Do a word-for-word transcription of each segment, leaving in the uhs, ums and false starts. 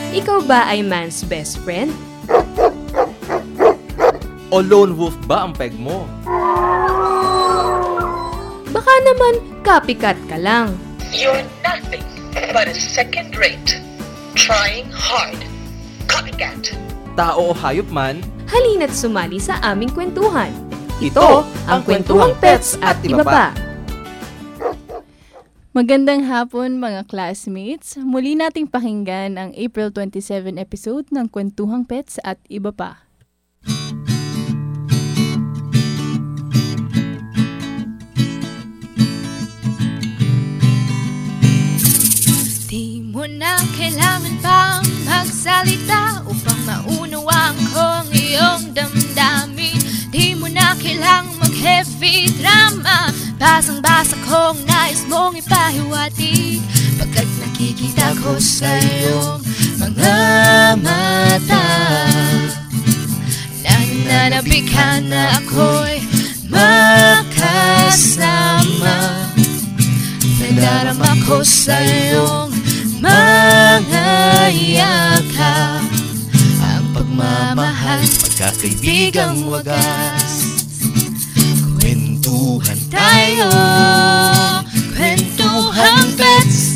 Ikaw ba ay man's best friend? O lone wolf ba ang peg mo? Baka naman copycat ka lang. You're nothing but a second rate. Trying hard. Copycat. Tao o hayop man, Halina't sumali sa aming kwentuhan. ito ang Kwentuhang Pets at Iba Pa. Magandang hapon mga classmates. Muli nating pakinggan ang April twenty-seventh episode ng Kwentuhang Pets at Iba Pa. Di mo na kailangan pang magsalita upang maunawaan ko ang iyong damdamin. Di mo na kailangang mag-heavy drama. Basang-basa kong nais mong ipahiwatig pagkat nakikita ko sa iyong mga mata. Nananabik ka na ako'y makasama. Nadarama ko sa iyong mga yakap ang pagmamahal, pagkakaibigang wagas. Kwentuhan tayo, kwentuhang pets.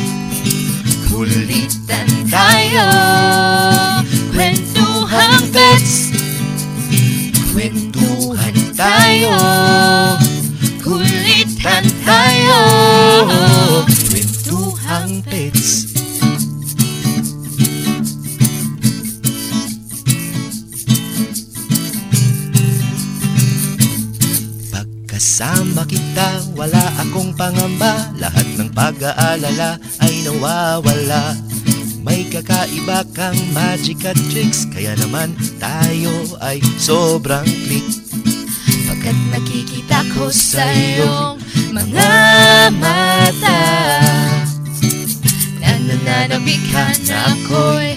Kulitan tayo, kwentuhang pets. Kwentuhan tayo, kulitan tayo, kwentuhang pets. Kasama kita, wala akong pangamba. Lahat ng pag-aalala ay nawawala. May kakaiba kang magic at tricks, kaya naman tayo ay sobrang click. Pagkat nakikita ko sa iyong mga mata, nananabik ka na ako'y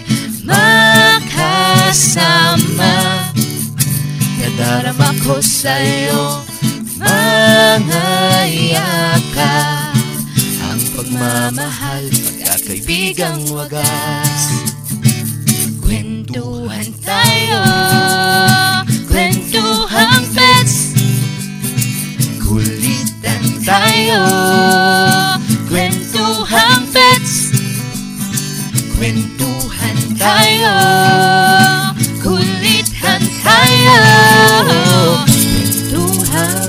makasama. Nadarama ko sa iyong mga yakap ang pagmamahal, pagkakaibigang wagas. Kwentuhan tayo, kwentuhang pets. Kulitan tayo, kwentuhang pets. Kwentuhan tayo, kulitan tayo, kwentuhang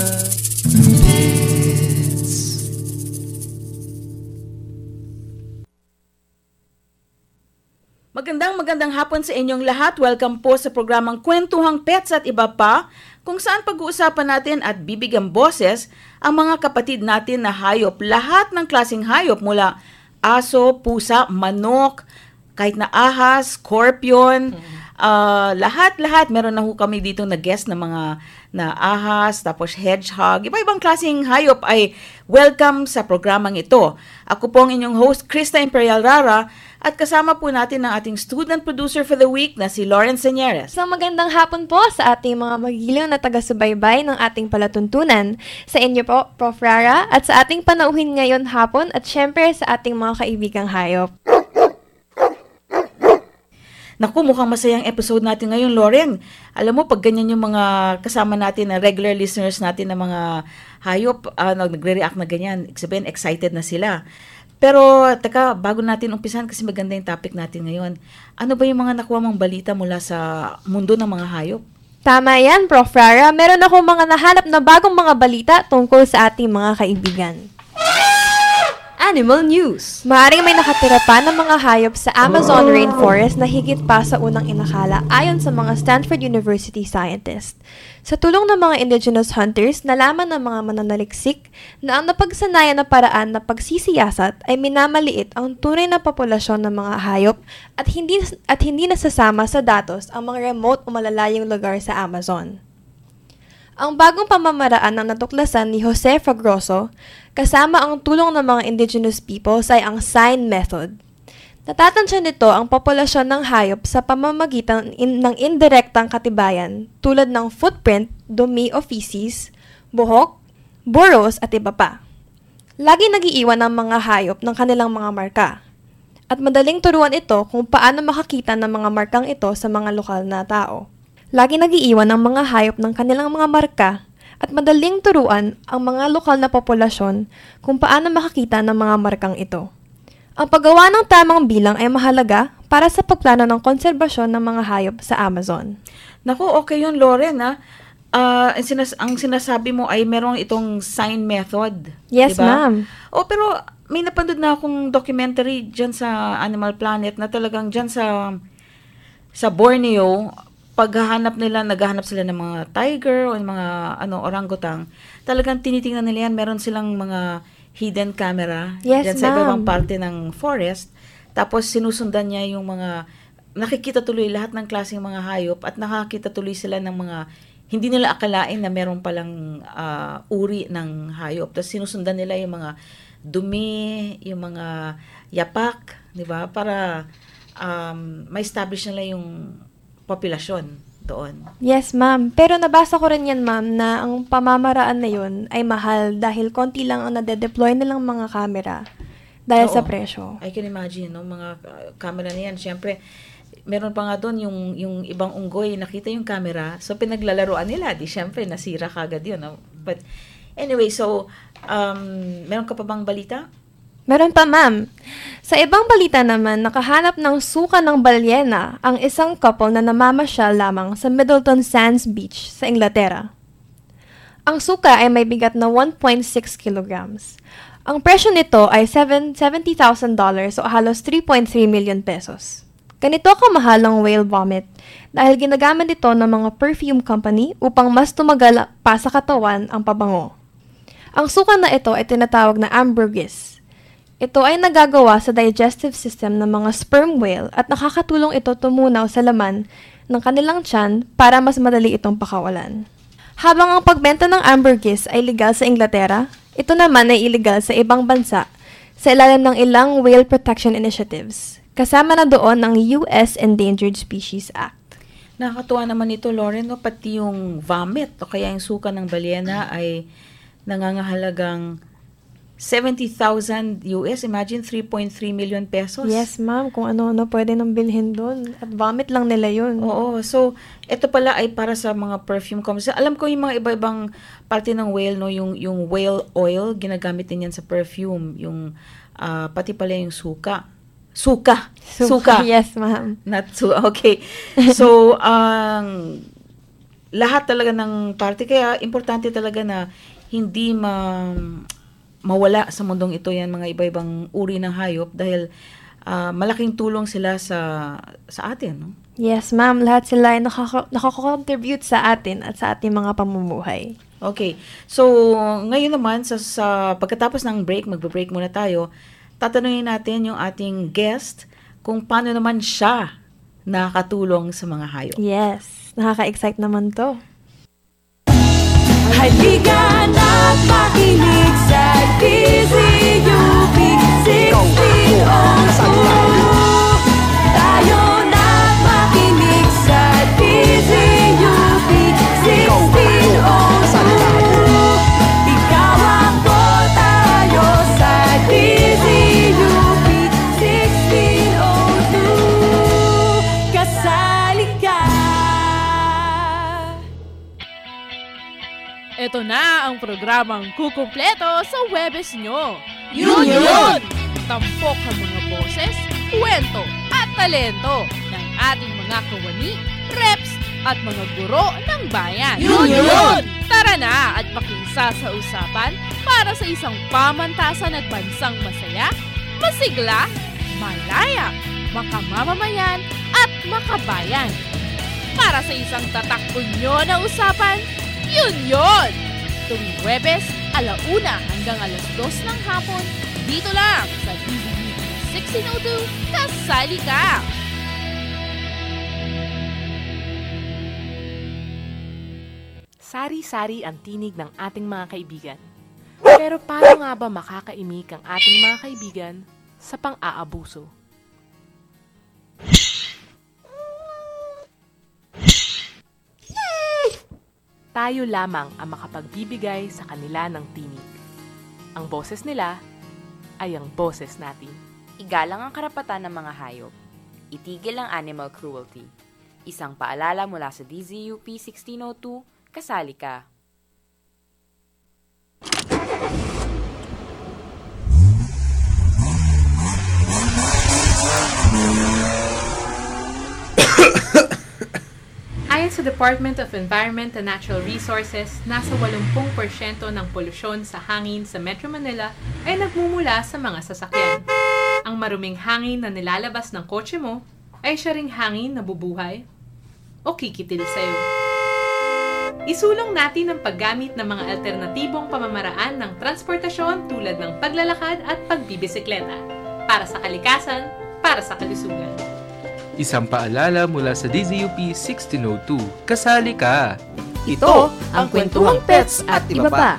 Magandang magandang hapon sa inyong lahat. Welcome po sa programang Kwentuhang Pets at Iba Pa, kung saan pag-uusapan natin at bibigyan boses ang mga kapatid natin na hayop. Lahat ng klaseng hayop mula aso, pusa, manok, kahit na ahas, scorpion, uh, lahat-lahat. Meron na ho kami dito na guest na mga na ahas, tapos hedgehog. Iba-ibang klaseng hayop ay welcome sa programang ito. Ako po ang inyong host, Krista Imperial Rara, at kasama po natin ang ating student producer for the week na si Lauren Señeres. So magandang hapon po sa ating mga magiliw na taga-subaybay ng ating palatuntunan. Sa inyo po, Prof Rara, at sa ating panauhin ngayon hapon at syempre sa ating mga kaibigang hayop. Naku, mukhang masayang episode natin ngayon, Lauren. Alam mo, pag ganyan yung mga kasama natin na regular listeners natin na mga hayop, uh, nagre-react na ganyan, sabihin, excited na sila. Pero, taka, bago natin umpisan, kasi maganda yung topic natin ngayon, ano ba yung mga nakuha mong balita mula sa mundo ng mga hayop? Tama yan, Prof Rara. Meron akong mga nahanap na bagong mga balita tungkol sa ating mga kaibigan. Animal News. Maaaring may nakatira pa ng mga hayop sa Amazon rainforest na higit pa sa unang inakala ayon sa mga Stanford University scientists. Sa tulong ng mga indigenous hunters, nalaman ng mga mananaliksik na ang napagsanayan na paraan na pagsisiyasat ay minamaliit ang tunay na populasyon ng mga hayop at hindi, at hindi nasasama sa datos ang mga remote o malalayong lugar sa Amazon. Ang bagong pamamaraan na natuklasan ni Jose Fragoso kasama ang tulong ng mga indigenous peoples ay ang sign method. Natatansya nito ang populasyon ng hayop sa pamamagitan in, ng indirektang katibayan tulad ng footprint, dumi o feces, buhok, burrows at iba pa. Lagi nagiiwan ang mga hayop ng kanilang mga marka. At madaling turuan ito kung paano makakita ng mga markang ito sa mga lokal na tao. Lagi nag-iiwan ang mga hayop ng kanilang mga marka at madaling turuan ang mga lokal na populasyon kung paano makakita ng mga markang ito. Ang paggawa ng tamang bilang ay mahalaga para sa pagplano ng konserbasyon ng mga hayop sa Amazon. Naku, okay yun, Lauren, ha? Uh, ang, sinas- ang sinasabi mo ay merong itong sign method. Yes, diba? ma'am. Oh, pero may napanood na akong documentary dyan sa Animal Planet na talagang dyan sa sa Borneo, paghahanap nila, naghahanap sila ng mga tiger o mga ano orangutan, talagang tinitingnan nila yan, meron silang mga hidden camera yes, dyan sa ma'am. ibang parte ng forest. Tapos sinusundan niya yung mga, nakikita tuloy lahat ng klaseng mga hayop at nakakita tuloy sila ng mga, hindi nila akalain na meron palang uh, uri ng hayop. Tapos sinusundan nila yung mga dumi, yung mga yapak, di ba? Para um, ma-establish nila yung populasyon doon. Yes, ma'am. Pero nabasa ko rin yan, ma'am, na ang pamamaraan na yun ay mahal dahil konti lang ang nade-deploy nilang mga camera dahil Oo. sa presyo. I can imagine, no? Mga uh, camera na yan. Siyempre, meron pa nga doon yung, yung ibang unggoy, nakita yung camera, so pinaglalaroan nila. Di siyempre, nasira kagad yun. No? But anyway, so, um, meron ka pa bang balita? Meron pa, ma'am. Sa ibang balita naman, nakahanap ng suka ng balyena ang isang couple na namamasyal lamang sa Middleton Sands Beach sa Inglaterra. Ang suka ay may bigat na one point six kilograms. Ang presyo nito ay seventy thousand dollars o halos three point three million pesos. Ganito kamahal ang whale vomit dahil ginagamit ito ng mga perfume company upang mas tumagal pa sa katawan ang pabango. Ang suka na ito ay tinatawag na ambergris. Ito ay nagagawa sa digestive system ng mga sperm whale at nakakatulong ito tumunaw sa laman ng kanilang tiyan para mas madali itong pakawalan. Habang ang pagbenta ng ambergris ay legal sa Inglaterra, ito naman ay illegal sa ibang bansa sa ilalim ng ilang whale protection initiatives. Kasama na doon ang U S Endangered Species Act. Nakakatuwa naman ito, Lauren, no? Pati yung vomit o kaya yung suka ng balyena ay nangangahalagang seventy thousand U S, imagine three point three million pesos. Yes, ma'am. Kung ano-ano pwede nang bilhin doon. At vomit lang nila yun. Oo. So, ito pala ay para sa mga perfume companies. Alam ko yung mga iba-ibang parte ng whale, no? Yung, yung whale oil, ginagamit din yan sa perfume. Yung, uh, pati pala yung suka. Suka. Suka. Yes, ma'am. Not su okay. So, ang um, lahat talaga ng parte. Kaya, importante talaga na hindi ma mawala sa mundong ito yan mga iba-ibang uri ng hayop dahil uh, malaking tulong sila sa sa atin, no? Yes, ma'am. Lahat sila ay nakaka- nakaka-contribute sa atin at sa ating mga pamumuhay. Okay. So, ngayon naman, sa, sa pagkatapos ng break, magbe-break muna tayo, tatanungin natin yung ating guest kung paano naman siya nakakatulong sa mga hayop. Yes. Nakaka-excite naman to. Halika na't makinig sa D Z U P sixteen oh two. Tayo na't makinig sa D Z U P sixteen oh two. Ikaw ako, tayo sa D Z U P sixteen oh two. Kasali ka. Ito na ang programang kukumpleto sa Webes nyo. Yun yun! Tampok ang mga boses, kwento at talento ng ating mga kawani, reps at mga guro ng bayan. Yun yun! Tara na at pakisa sa usapan para sa isang pamantasan at bansang masaya, masigla, malaya, makamamamayan at makabayan. Para sa isang tatakbo-nyo na usapan, yun yun! Tuwing Huwebes, alauna hanggang alas dos ng hapon, dito lang sa D Z U P sixteen oh two, kasali ka! Sari-sari ang tinig ng ating mga kaibigan. Pero paano nga ba makakaimik ang ating mga kaibigan sa pang-aabuso? Tayo lamang ang makapagbibigay sa kanila ng tinig. Ang boses nila ay ang boses natin. Igalang ang karapatan ng mga hayop. Itigil ang animal cruelty. Isang paalala mula sa D Z U P sixteen oh two, kasali ka. Ayon sa Department of Environment and Natural Resources, nasa eighty percent ng polusyon sa hangin sa Metro Manila ay nagmumula sa mga sasakyan. Ang maruming hangin na nilalabas ng kotse mo ay siya ring hangin na bubuhay o kikitil sa'yo. Isulong natin ang paggamit ng mga alternatibong pamamaraan ng transportasyon tulad ng paglalakad at pagbibisikleta para sa kalikasan, para sa kalusugan. Isang paalala mula sa D Z U P sixteen oh two, kasali ka! Ito ang Kwentuhang Pets at Iba Pa.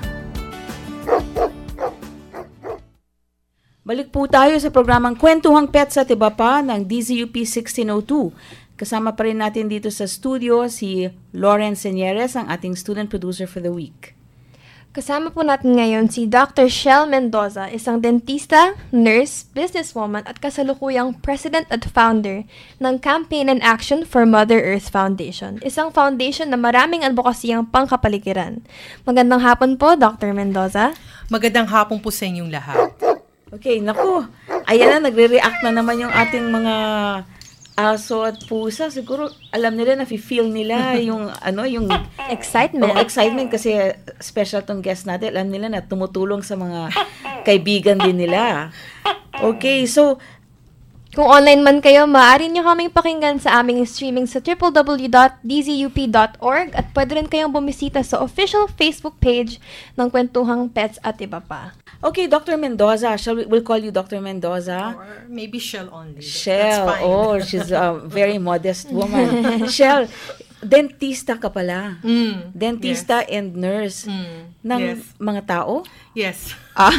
Balik po tayo sa programang Kwentuhang Pets at Iba Pa ng D Z U P sixteen oh two. Kasama pa rin natin dito sa studio si Lauren Señeres, ang ating student producer for the week. Kasama po natin ngayon si Doctor Shell Mendoza, isang dentista, nurse, businesswoman at kasalukuyang president at founder ng Campaign and Action for Mother Earth Foundation, isang foundation na maraming advokasiyang pangkapaligiran. Magandang hapon po, Doctor Mendoza. Magandang hapon po sa inyong lahat. Okay, naku, ayan na, nagre-react na naman yung ating mga aso at pusa. Siguro alam nila, na-feel nila yung ano, yung excitement. Oh, excitement kasi special tong guest natin. Alam nila na tumutulong sa mga kaibigan din nila. Okay, so kung online man kayo, maaari nyo kaming pakinggan sa aming streaming sa w w w dot d z u p dot org at pwede rin kayong bumisita sa official Facebook page ng Kwentuhang Pets at Iba Pa. Okay, Doctor Mendoza, shall we, we'll call you Doctor Mendoza? Or maybe Shell only. Shell, that's fine. Oh, she's a very modest woman. Shell, dentista ka pala. Mm, dentista yes. and nurse mm, ng yes. mga tao? Yes. Ah.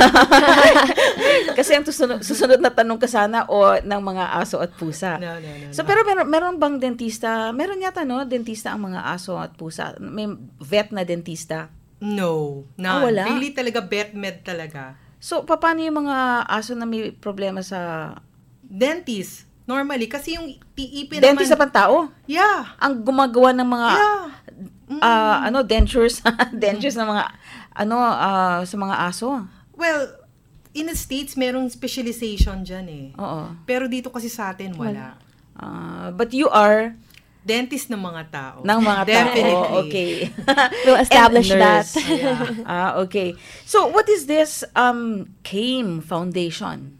Kasi ang susunod, susunod na tanong ka sana o ng mga aso at pusa. No, no, no. So, no. pero meron, meron bang dentista? Meron yata, no? Dentista ang mga aso at pusa. May vet na dentista? No. None. Oh, wala? Really talaga vet med talaga. So, paano yung mga aso na may problema sa dentist? Normally, kasi yung iipin naman... Dentist sa pantao? Yeah. Ang gumagawa ng mga... Yeah. Mm. Uh, ano, dentures. dentures ng mga... Ano, uh, sa mga aso? Well, in the States, merong specialization dyan eh. Oo. Pero dito kasi sa atin, wala. Uh, but you are... Dentist ng mga tao. Ng mga Definitely. tao. Okay. We'll establish that. Yeah. Ah, okay. So, what is this um C A M Foundation?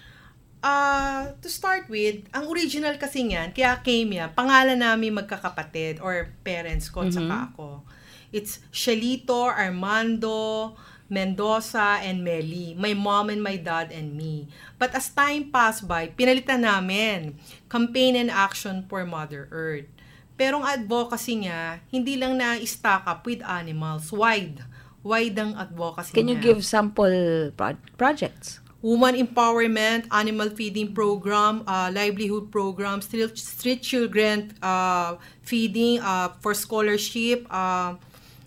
Uh, to start with, ang original kasi niyan, kaya C A M yan, pangalan namin magkakapatid or parents ko, mm-hmm. saka ako. It's Shelito, Armando, Mendoza, and Meli. My mom and my dad and me. But as time passed by, pinalitan namin Campaign and Action for Mother Earth. Pero ang advocacy niya, hindi lang na-stack up with animals. Wide. Wide ang advocacy Can niya. you give sample pro- projects? Woman empowerment, animal feeding program, uh, livelihood program, street, street children uh, feeding uh, for scholarship, uh,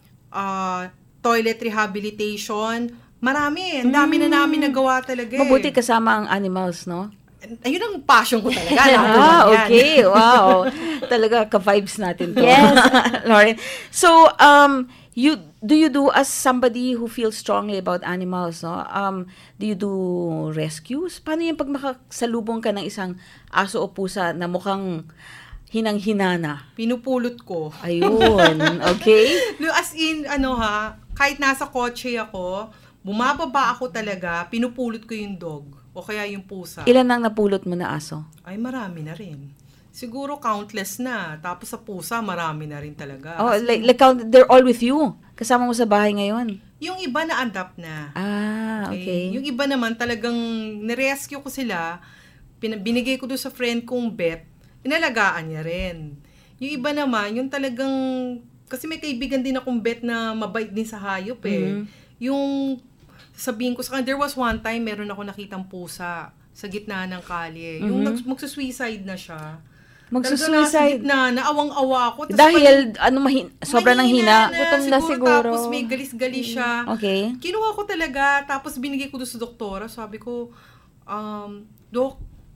uh, toilet rehabilitation. Marami. Ang dami na namin nagawa talaga eh. Mabuti kasama ang animals, no? Ayun ang passion ko talaga. Ah, okay. Wow. Talaga, ka-vibes natin to. Yes. Lauren. So, um, you do you do, as somebody who feels strongly about animals, no? Um, do you do rescues? Paano yung pag makasalubong ka ng isang aso o pusa na mukhang hinang-hinana? Pinupulot ko. Ayun. Okay. No, as in, ano ha, kahit nasa kotse ako, bumababa ako talaga, pinupulot ko yung dog. O kaya yung pusa. Ilan ang napulot mo na aso? Ay, marami na rin. Siguro countless na. Tapos sa pusa, marami na rin talaga. Oh, As like, in, like count, they're all with you. Kasama mo sa bahay ngayon. Yung iba na-adapt na. Ah, okay. okay. Yung iba naman talagang nirescue ko sila, pin- binigay ko doon sa friend kong vet, inalagaan niya rin. Yung iba naman, yung talagang, kasi may kaibigan din akong vet na mabait din sa hayop eh. Mm-hmm. Yung sabihin ko sa kanya, there was one time, meron ako nakitang pusa sa gitna ng kalye. Mm-hmm. Yung nag- magsusuicide na siya. Magsusuicide? Sa gitna, naawang-awa ako. Dahil, pag, ano, mahin- sobrang nang hina? Na, gutom na siguro. Tapos may galis-galis siya. Okay. Kinuha ko talaga, tapos binigay ko doon sa doktora. Sabi ko, um, Dok,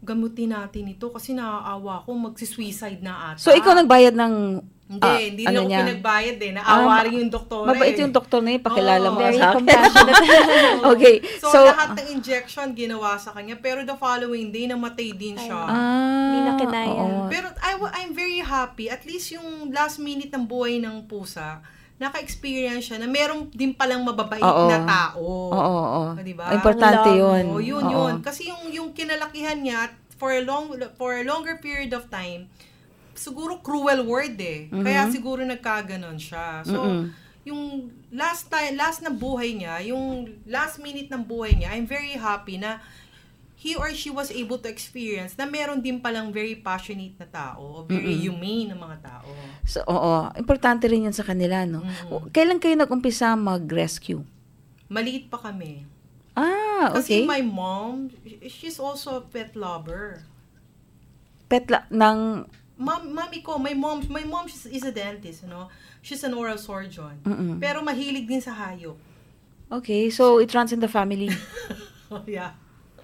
gamutin natin ito kasi naaawa ko, magsi-suicide na ata. So, ikaw nagbayad ng Hindi, ah, hindi ano na ako niya? pinagbayad eh. Naawa Ah, rin yung doktor Mabait eh. yung doktor na yun, pakilala Oo. mo Very sa akin. compassionate. Okay, So, so, lahat ng injection ginawa sa kanya, pero the following day, namatay din siya. ah, Hindi na kinaya. oo. Pero I, wa- I'm very happy. At least yung last minute ng buhay ng pusa, naka-experience siya na meron din palang mababait Oo. na tao. Oo, oo. Diba? Importante Love. yun. Oo, yun, Oo. yun. Kasi yung, yung kinalakihan niya, at for a long for a longer period of time, siguro cruel word eh. Mhm. Kaya siguro nagkaganon siya. So, Mm-mm. yung last time, last na buhay niya, yung last minute ng buhay niya, I'm very happy na he or she was able to experience na meron din palang very passionate na tao, very Mm-mm. humane na mga tao. So, oo. Importante rin yun sa kanila, no? Mm-mm. Kailan kayo nag-umpisa mag-rescue? Maliit pa kami. Ah, Kasi okay. my mom, she's also a pet lover. Pet la- ng... Mom, mami ko, my mom, my mom is, is a dentist, you know. She's an oral surgeon. Mm-mm. Pero mahilig din sa hayop. Okay, so it runs in the family. Oh, yeah.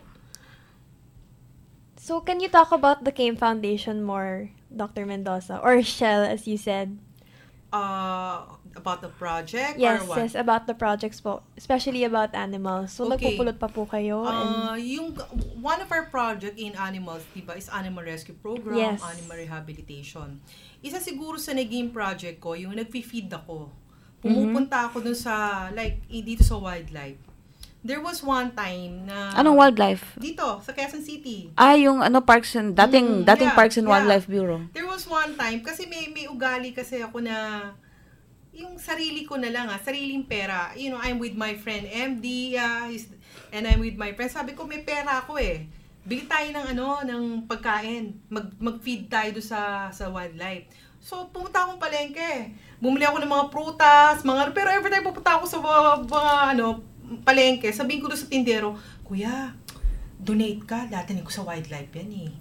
So, can you talk about the Came Foundation more, Doctor Mendoza? Or Shell, as you said? Uh, about the project Yes, or what? yes, about the projects po. Especially about animals. So, Okay. nagpupulot pa po kayo. Uh, and yung one of our project in animals, diba, is animal rescue program, Yes. animal rehabilitation. Isa siguro sa naging project ko, yung nagfi-feed ako. Pumupunta ako dun sa, like, eh, dito sa wildlife. There was one time na... Anong wildlife? Dito, sa Quezon City. Ah, yung ano, Parks and... Dating, Mm, dating yeah, Parks and yeah. Wildlife Bureau. There was one time, kasi may, may ugali kasi ako na, yung sarili ko na lang ah, sariling pera. You know, I'm with my friend M D, uh, he's, and I'm with my friend. Sabi ko, may pera ako eh. Bili tayo ng ano, ng pagkain. Mag, mag-feed tayo do sa, sa wildlife. So, pumunta akong palengke. Bumili ako ng mga prutas, mga, pero every time pupunta ako sa mga, mga ano, palengke, sabihin ko doon sa tindero, Kuya, donate ka, dadaling ko sa wildlife yan eh.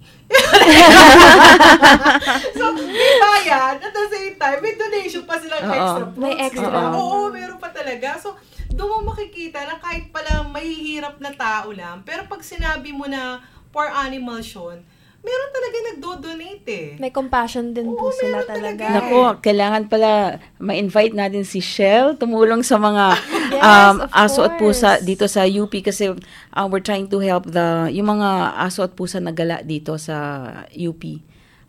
So, may bayad, at the same time, may donation pa silang Oo. extra fruits. May extra. diba? Oo, meron pa talaga. So, doon mo makikita na kahit pala mahihirap na tao lang, pero pag sinabi mo na for animals yun, meron talaga nagdo-donate eh. may compassion din po Oo, sila meron talaga. talaga. Naku, kailangan pala ma-invite natin si Shell tumulong sa mga Yes, um, of aso at pusa course. dito sa U P kasi uh, we're trying to help the yung mga aso at pusa na gala dito sa U P.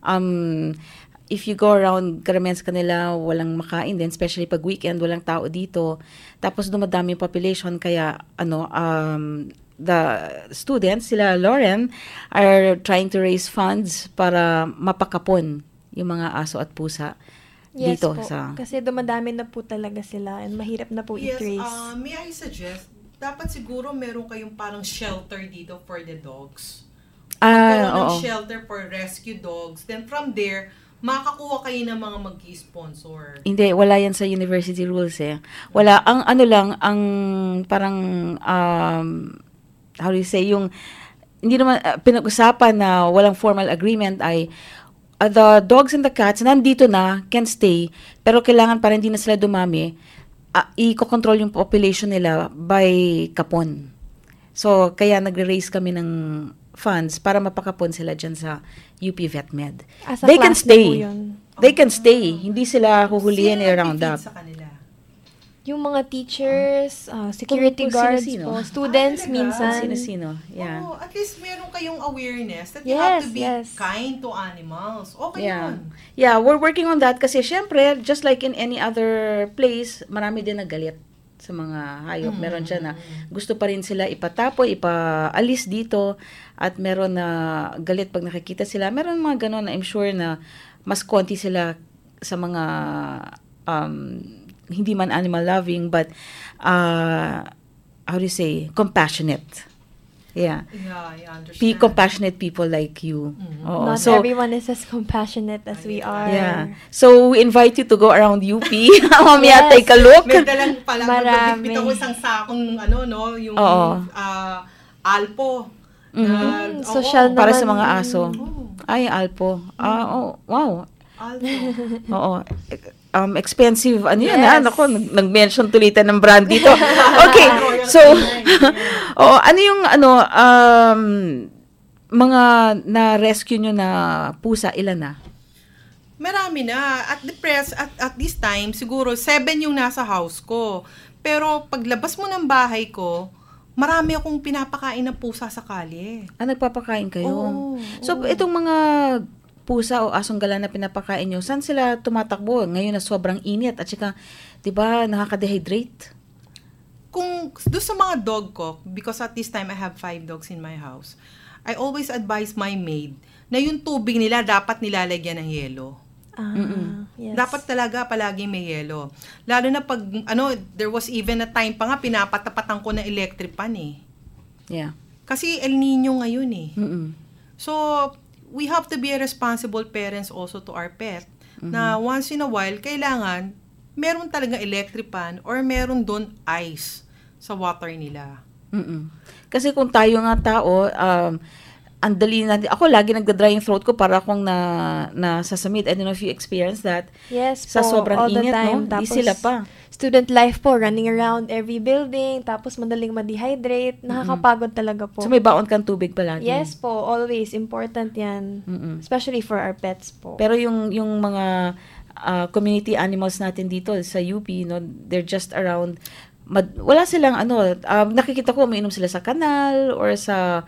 Um, if you go around, karamihan sa kanila walang makain din, especially pag weekend, walang tao dito. Tapos dumadami yung population, kaya ano, um, the students, sila Lauren, are trying to raise funds para mapakapon yung mga aso at pusa Yes dito po. sa... Kasi dumadami na po talaga sila and mahirap na po Yes, i-trace. uh, may I suggest, dapat siguro meron kayong parang shelter dito for the dogs. Ah, Magkaroon ng oo. shelter for rescue dogs. Then from there, makakuha kayo ng mga mag-sponsor. Hindi, wala yan sa university rules eh. Wala. Ang ano lang, ang parang, um, how do you say, yung, hindi naman uh, pinag-usapan na walang formal agreement ay, uh, the dogs and the cats, nandito na, can stay, pero kailangan para hindi na sila dumami, uh, i-control yung population nila by kapon. So, kaya nagre-raise kami ng funds para mapakapon sila dyan sa U P VetMed. As a They can class na stay. po yun. They can stay. Hindi sila huhulihin Sino i-round nag-feed up. sa kanila? Yung mga teachers, uh, security Kung- kung guards sino-sino. po, students Ah, talaga? minsan. Sino-sino. Yeah. Oo, at least meron kayong awareness that you have Yes, to be yes. kind to animals. Okay Yeah. yun. Yeah, we're working on that kasi syempre, just like in any other place, marami din nagalit sa mga hayop. Mm. Meron siya na gusto pa rin sila ipatapoy, ipaalis dito, at meron na galit pag nakikita sila. Meron mga ganon na I'm sure na mas konti sila sa mga um, hindi man animal loving, but uh, how do you say, compassionate. Yeah. Yeah, I understand. Be compassionate people like you. Mhm. Oo. Not So, everyone is as compassionate as we are. yeah. So, we invite you to go around U P. Mamaya, Yes. take a look. May dalang pala, Marami. magbibit ako isang sakong, ano, no, yung Oo. ah, Alpo. Mhm. Na- Mm, oo, social Para naman. sa mga aso. Oo. Ay, Alpo. Ah, oh, wow. Alpo. Oo. Um, expensive. Ano yan, Yes. ha? Naku, nag- nag-mention tulitan ng brand dito. Okay. So, oh, ano yung, ano, um, mga na-rescue nyo na pusa, ilan na? Marami na. At the press, at, at this time, siguro seven yung nasa house ko. Pero paglabas mo ng bahay ko, marami akong pinapakain ng pusa sa kalye. Ah, nagpapakain kayo? Oo. So, oo. itong mga pusa o asong gala na pinapakain nyo, saan sila tumatakbo? Ngayon na sobrang init at saka, di ba, nakaka-dehydrate? Kung doon sa mga dog ko, because at this time I have five dogs in my house, I always advise my maid na yung tubig nila dapat nilalagyan ng yelo. Ah, yes. Dapat talaga palagi may yelo. Lalo na pag, ano, there was even a time pa nga, pinapatapatan ko ng electric pan eh. Yeah. Kasi El Nino ngayon eh. Mm-mm. So, we have to be a responsible parents also to our pet, mm-hmm. na once in a while, kailangan, meron talaga electric pan or meron doon ice sa water nila. Mm-mm. Kasi kung tayo nga tao, um, ang dali na, ako lagi nagda-dry yung throat ko para akong na, na sasamid. I don't know if you experience that. Yes sa po, sobrang all the init, time. no? Tapos, di sila pa. Student life po, running around every building, tapos madaling ma-dehydrate, nakakapagod talaga po. So may baon kang tubig palagi? Yes po, always. Important yan. Mm-mm. Especially for our pets po. Pero yung, yung mga uh, community animals natin dito sa U P, no, they're just around, mad, wala silang ano, uh, nakikita ko, umiinom sila sa kanal or sa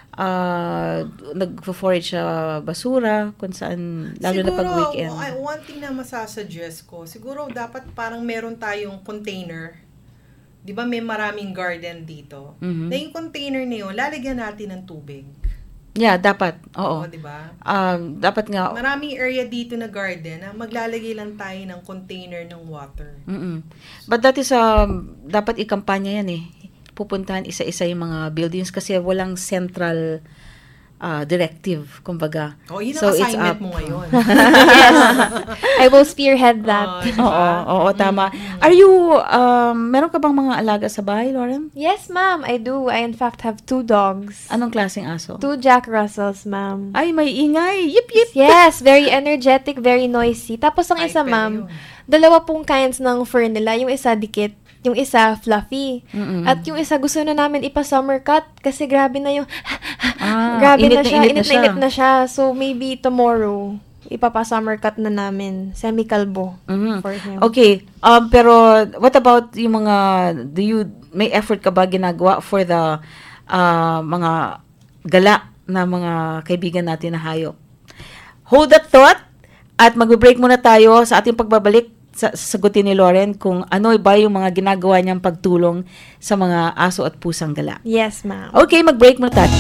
uh, nag-forage sa basura, kung saan, lalo siguro, na pag weekend. Siguro, one thing na masasuggest ko, siguro dapat parang meron tayong container. Di ba may maraming garden dito? Mm-hmm. Na yung container na yun, lalagyan natin ng tubig. Yeah, dapat. Oo. Oo, di ba? Um, dapat nga. Maraming area dito na garden na maglalagay lang tayo ng container ng water. Mm-mm. But that is, um, dapat ikampanya yan eh. Pupuntahan isa-isa yung mga buildings kasi walang central uh, directive, kumbaga. Oh, yun so ang assignment mo ngayon. Yes. I will spearhead that. Oh, diba? Oo, oo, tama. Mm-hmm. Are you, um, meron ka bang mga alaga sa bahay, Lauren? Yes, ma'am, I do. I in fact have two dogs. Anong klaseng aso? Two Jack Russells, ma'am. Ay, may ingay. Yip, yip. Yes, very energetic, very noisy. Tapos ang isa, ma'am, dalawa pong kinds ng fur nila. Yung isa dikit, yung isa fluffy. Mm-mm. At yung isa gusto na namin ipa-summer cut kasi grabe na yung ah, grabe init na siya, na init, init na, na init na siya. So maybe tomorrow ipapa-summer cut na namin, semi-kalbo mm-hmm. for him. Okay. Um pero what about yung mga, do you may effort ka ba ginagawa for the uh, mga gala na mga kaibigan natin na hayop? Hold that thought at mag-break muna tayo sa ating pagbabalik. Sa, sagutin ni Lauren kung ano ba yung mga ginagawa niyang pagtulong sa mga aso at pusang gala. Yes, ma'am. Okay, mag-break muna tayo.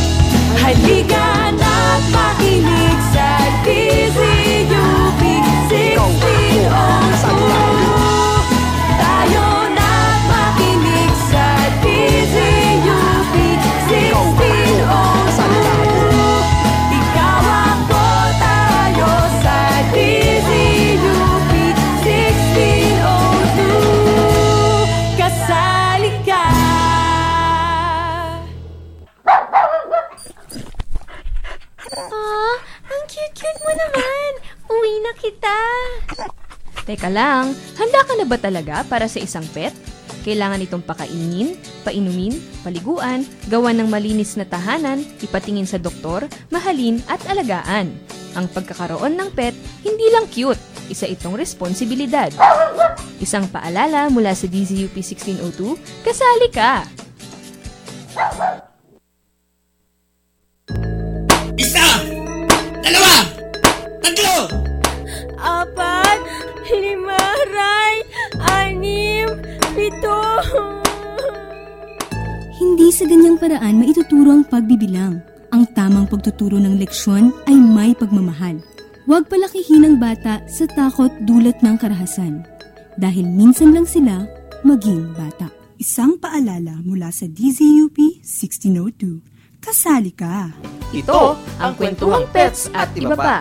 Halika na't makinig sa D Z U P sixteen oh two. Tayo na't makinig sa D Z U P sixteen oh two. Ikaw ako, tayo sa D Z U P sixteen oh two. Kasali ka. Ah, ang cute-cute mo naman. Uwi na kita. Teka lang, handa ka na ba talaga para sa isang pet? Kailangan itong pakainin, painumin, paliguan, gawan ng malinis na tahanan, ipatingin sa doktor, mahalin at alagaan. Ang pagkakaroon ng pet, hindi lang cute, isa itong responsibilidad. Isang paalala mula sa D Z U P sixteen oh two, kasali ka! Isa! Dalawa! Tatlo! Apat, lima, ray, anim, pito. Hindi sa ganyang paraan maituturo ang pagbibilang. Ang tamang pagtuturo ng leksyon ay may pagmamahal. Huwag palakihin ang bata sa takot dulot ng karahasan. Dahil minsan lang sila maging bata. Isang paalala mula sa D Z U P sixteen oh two. Kasali ka! Ito ang Kwentuhang Pets at Iba Pa.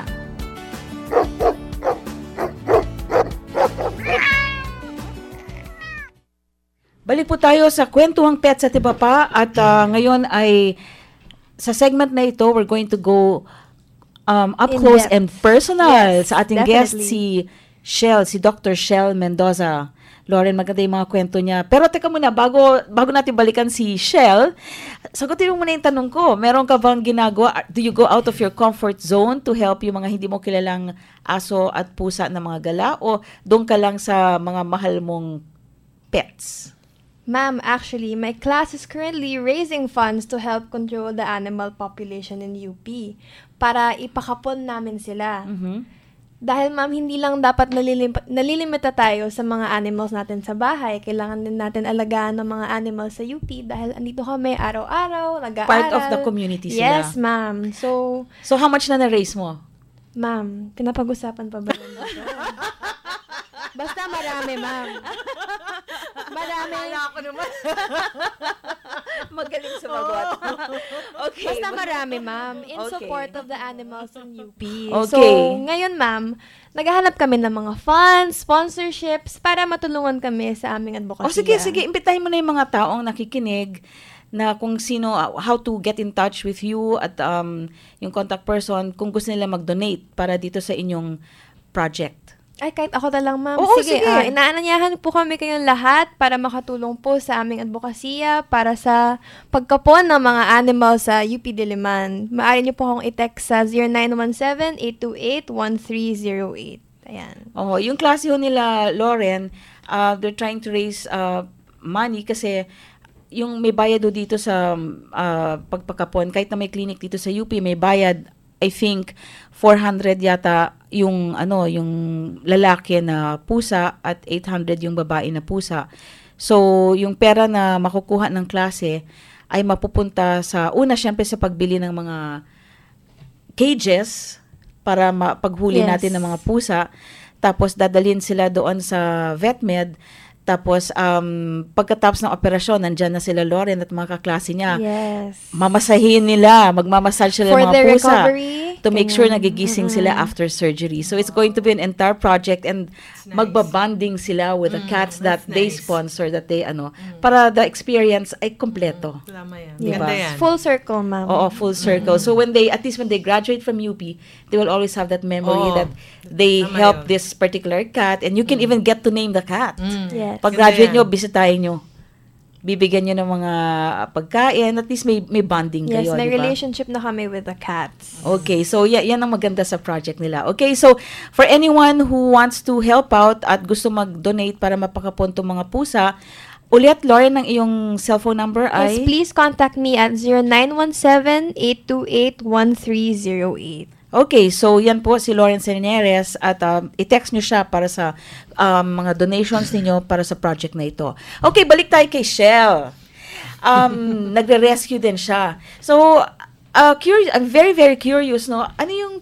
Balik po tayo sa Kwentuhang Pets at Iba Pa at uh, ngayon ay sa segment na ito we're going to go um, up In close depth. and personal Yes, sa ating definitely. guest si Shell, si Doctor Shell Mendoza Lauren, maganda yung mga kwento niya. Pero teka muna, bago, bago natin balikan si Shell, sagutin mo muna yung tanong ko. Meron ka bang ginagawa? Do you go out of your comfort zone to help yung mga hindi mo kilalang aso at pusa na mga gala? O doon ka lang sa mga mahal mong pets? Ma'am, actually, my class is currently raising funds to help control the animal population in U P para ipakapon namin sila. Mm-hmm. Dahil ma'am, hindi lang dapat nalilim- nalilimita tayo sa mga animals natin sa bahay. Kailangan din natin alagaan ng mga animals sa U P dahil andito kami araw-araw, nag-aaral. Part of the community sila. Yes, ma'am. So, so how much na na-raise mo? Ma'am, pinapag-usapan pa ba yun dito? Basta marami, ma'am. Marami. Wala ako naman. Magaling sumagot. Okay. Basta marami, ma'am. In Okay. support of the animals in U P. Okay. So, ngayon, ma'am, naghahanap kami ng mga funds, sponsorships, para matulungan kami sa aming advocacy. O sige, sige. Imbitahin mo na yung mga taong nakikinig na kung sino, uh, how to get in touch with you at um, yung contact person kung gusto nila mag-donate para dito sa inyong project. Ay, kahit ako na lang, ma'am. Oo, sige, sige. ah, inaanyayahan po kami kayong lahat para makatulong po sa aming advokasya para sa pagkapon ng mga animals sa U P Diliman. Maaari niyo po akong i-text sa zero nine one seven, eight two eight, one three zero eight. Ayan. Oh, yung klase ho nila, Lauren, uh, they're trying to raise uh, money kasi yung may bayad do dito sa uh, pagpakapon, kahit na may clinic dito sa U P, may bayad, I think, four hundred yata yung ano yung lalaki na pusa at eight hundred yung babae na pusa. So, yung pera na makukuha ng klase ay mapupunta sa una syempre sa pagbili ng mga cages para mapaghuli Yes. natin ng mga pusa. Tapos dadalhin sila doon sa VetMed. Tapos, um, pagkatapos ng operasyon, nandyan na sila Lauren at mga kaklase niya. Yes. Mamasahin nila, magmamassage sila For ng mga their pusa. recovery, to make ganyan. sure nagigising sila after surgery. So, it's going to be an entire project and magbabanding sila with the cats that they sponsor, that they, ano, para the experience ay kompleto. Tama yan. Diba? Ganda yan. Full circle, ma'am. Oo, full circle. So, when they, at least when they graduate from U P, they will always have that memory Oo. that they Tama helped yun. this particular cat and you can even get to name the cat. Yes. Pag graduate nyo, bisitahin nyo. Bibigyan nyo ng mga pagkain. At least may, may bonding Yes, kayo, may di ba? relationship na kami with the cats. Okay, so y- yan ang maganda sa project nila. Okay, so for anyone who wants to help out at gusto mag-donate para mapakapon tong mga pusa, ulit, Lauren, ang iyong cellphone number ay? Yes, please contact me at zero nine one seven, eight two eight, one three zero eight. Okay, so yan po si Lauren Seneres at um, i-text nyo siya para sa um, mga donations ninyo para sa project na ito. Okay, balik tayo kay Shell. Um, nagre-rescue din siya. So, uh, curious, I'm very, very curious, no? Ano yung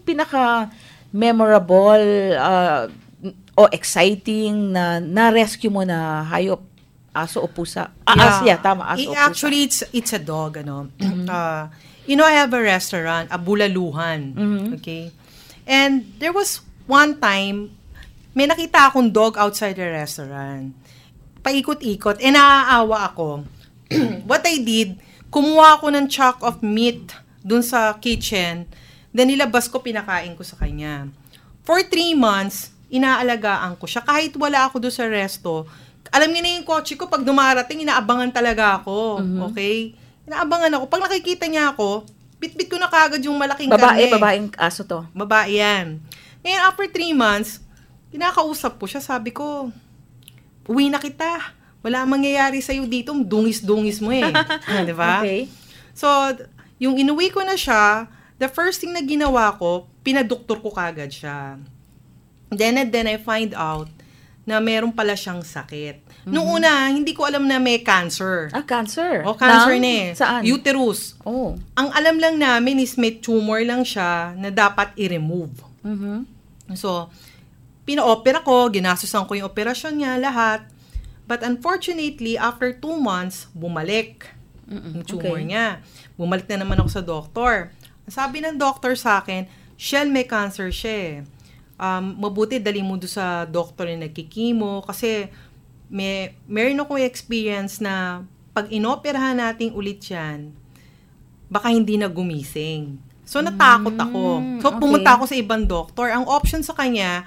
pinaka-memorable uh, o exciting na na-rescue mo na hayop? Aso o pusa? Ah, Yeah. as, yeah, tama, aso I- o pusa. Actually, it's it's a dog, ano. Uh, you know, I have a restaurant, a Bulaluhan. Okay? And there was one time, may nakita akong dog outside the restaurant. Paikot-ikot, eh naaawa ako. What I did, kumuha ako ng chunk of meat dun sa kitchen, then nilabas ko, pinakain ko sa kanya. For three months, inaalagaan ko siya. Kahit wala ako dun sa resto, alam niya na yung kotse ko, pag dumarating, inaabangan talaga ako. Okay? Inaabangan ako. Pag nakikita niya ako, bit-bit ko na kagad yung malaking Babae, karne. babaeng aso to. Babae yan. Ngayon, after three months, kinakausap ko siya, sabi ko, uwi na kita. Wala mangyayari sa'yo dito, dungis-dungis mo eh. Ah, di ba? Okay. So, yung inuwi ko na siya, the first thing na ginawa ko, pinadoktor ko kagad siya. Then and then I find out na meron pala siyang sakit. Nung una, hindi ko alam na may cancer. Ah, cancer? O, cancer Ng- na eh. Saan? Uterus. Oh. Ang alam lang namin is may tumor lang siya na dapat i-remove. Mhm. So, pina-opera ko, ginastosan ko yung operasyon niya, lahat. But unfortunately, after two months, bumalik yung tumor Okay. niya. Bumalik na naman ako sa doktor. Sabi ng doktor sa akin, Shell, may cancer siya eh. Um, mabuti dali mo doon sa doktor na nagkikimo kasi may, meron akong experience na pag inoperahan natin ulit yan, baka hindi na gumising. So, natakot ako. So, okay. pumunta ako sa ibang doktor. Ang option sa kanya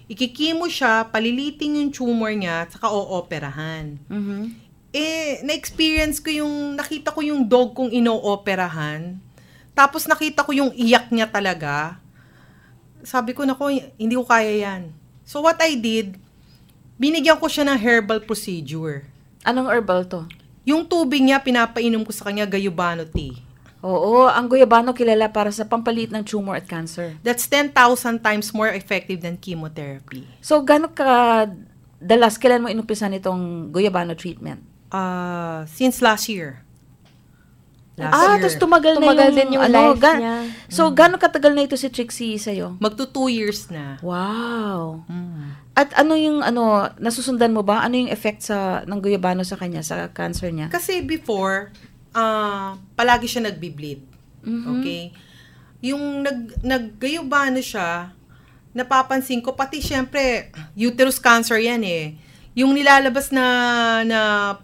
ikikimo siya, paliliting yung tumor niya, at saka ooperahan. Mhm. Eh, na-experience ko yung, nakita ko yung dog kong ino-operahan, tapos nakita ko yung iyak niya talaga. Sabi ko, nako, hindi ko kaya yan. So what I did, binigyan ko siya ng herbal procedure. Anong herbal to? Yung tubig niya, pinapainom ko sa kanya, Guyabano tea. Oo, ang guyabano kilala para sa pampaliit ng tumor at cancer. That's ten thousand times more effective than chemotherapy. So, gano'n ka dalas, kailan mo inumpisan itong guyabano treatment? Uh, since last year. Last ah, year. tapos tumagal, Tumagal na yung, din yung ano, life ga- niya. So, Mm. gano'n katagal na ito si Trixie sa'yo? Magto two years na. Wow. Mm. At ano yung, ano, nasusundan mo ba? Ano yung effect sa, ng guyabano sa kanya, sa cancer niya? Kasi before, uh, palagi siya nagbi-bleed. Mhm. Okay? Yung nag, naggayubano siya, napapansin ko, pati syempre, uterus cancer yan eh. Yung nilalabas na, na,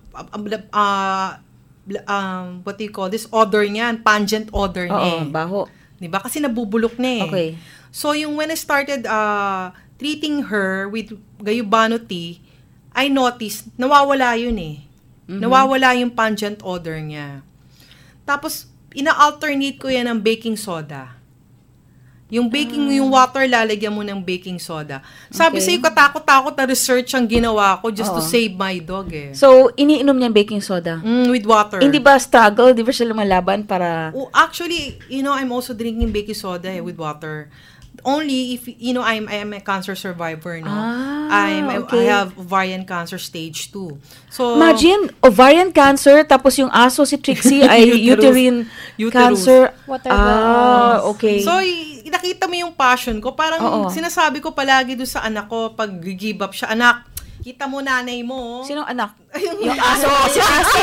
uh, um, what do you call this, odor niyan, pungent odor niya. Oo, baho. Diba? Kasi nabubulok na eh. Okay. So, yung when I started uh, treating her with Guyabano tea, I noticed, nawawala yun eh. Mhm. Nawawala yung pungent odor niya. Tapos, ina-alternate ko yan ng baking soda. Yung baking, Ah. yung water, lalagyan mo ng baking soda. Sabi Okay. sa'yo, katakot-takot na research ang ginawa ko just to Oo. save my dog eh. So, iniinom niya yung baking soda? Mm, with water. Hindi ba struggle? Di ba siya lumalaban para... Oh, actually, you know, I'm also drinking baking soda eh, with water. Only if, you know, I'm I'm a cancer survivor, no? Ah, I'm, I- okay. I have ovarian cancer stage two. So, Imagine, ovarian cancer, tapos yung aso si Trixie ay uterine Uterus. cancer. What Ah, are those? okay. So, y- nakita mo yung passion ko. Parang Oo. sinasabi ko palagi doon sa anak ko, pag give up siya, anak, kita mo nanay mo. Sinong anak? Yung, Yung aso. Si aso.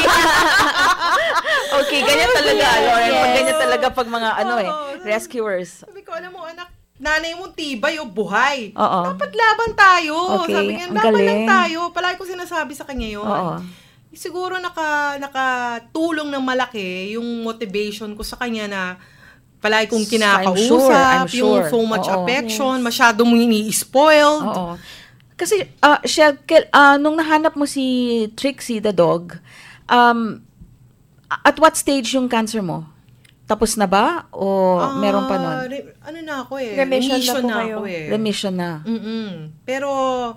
Okay, ganyan talaga, Lauren. Pag ganyan talaga pag mga ano eh, rescuers. Sabi ko, alam mo, anak, nanay mo tibay o buhay. Oo. Dapat laban tayo. Okay, Sabi niya, ang laban lang galing. tayo. Palagi ko sinasabi sa kanya yun. Oo. Siguro naka, nakatulong ng malaki yung motivation ko sa kanya na palagi kong kinakausap, I'm sure, I'm yung sure. so much Oo. affection, masyado mong ini-spoiled. Oo. Kasi, uh, Shell, uh, nung nahanap mo si Trixie, the dog, um, at what stage yung cancer mo? Tapos na ba? O Ah, meron pa nun? re- ano na ako eh. Remission na po kayo. ako eh. Remission na. Mm-mm. Pero,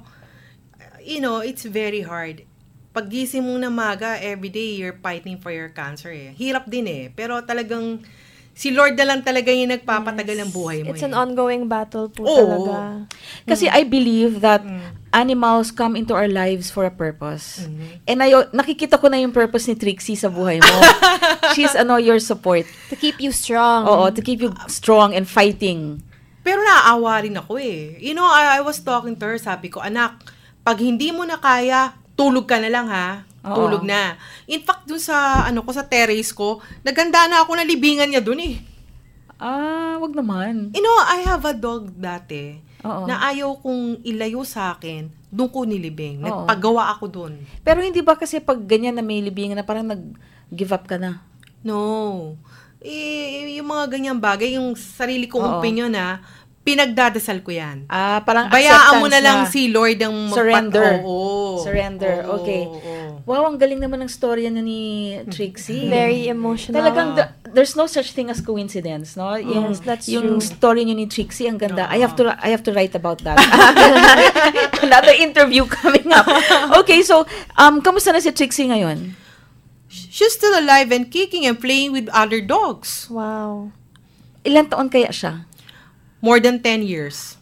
you know, it's very hard. Paggising mong na maga, everyday you're fighting for your cancer eh. Hirap din eh. Pero talagang, si Lord na lang talaga yung nagpapatagal ng buhay mo It's eh. an ongoing battle po Oo. talaga. Kasi I believe that animals come into our lives for a purpose. And I, nakikita ko na yung purpose ni Trixie sa buhay mo. She's ano, your support. To keep you strong. Oo, to keep you strong and fighting. Pero naaawa rin ako eh. You know, I, I was talking to her, sabi ko, anak, pag hindi mo na kaya, tulog ka na lang ha. Oo. Tulog na. In fact, dun sa, ano ko, sa terrace ko, naganda na ako na libingan niya dun eh. Ah, wag naman. You know, I have a dog dati Oo. na ayaw kong ilayo sa akin, doon ko nilibing. Oo. Nagpagawa ako dun. Pero hindi ba kasi pag ganyan na may libingan na parang nag-give up ka na? No. Eh, yung mga ganyang bagay, yung sarili kong Oo. opinion na, pinagdadasal ko yan. Ah, parang Bayaan mo na acceptance lang si Lord ang magpat- surrender. Oo. Surrender. Oo, Okay. oo. Wow, ang galing naman ng storya niya ni Trixie. Very emotional. Talagang the- there's no such thing as coincidence, no? Yung, Yes, that's yung true. story niyo ni Trixie, ang ganda. I have to I have to write about that. Another interview coming up. Okay, so um kamusta na si Trixie ngayon? She's still alive and kicking and playing with other dogs. Wow. Ilan taon kaya siya? More than ten years.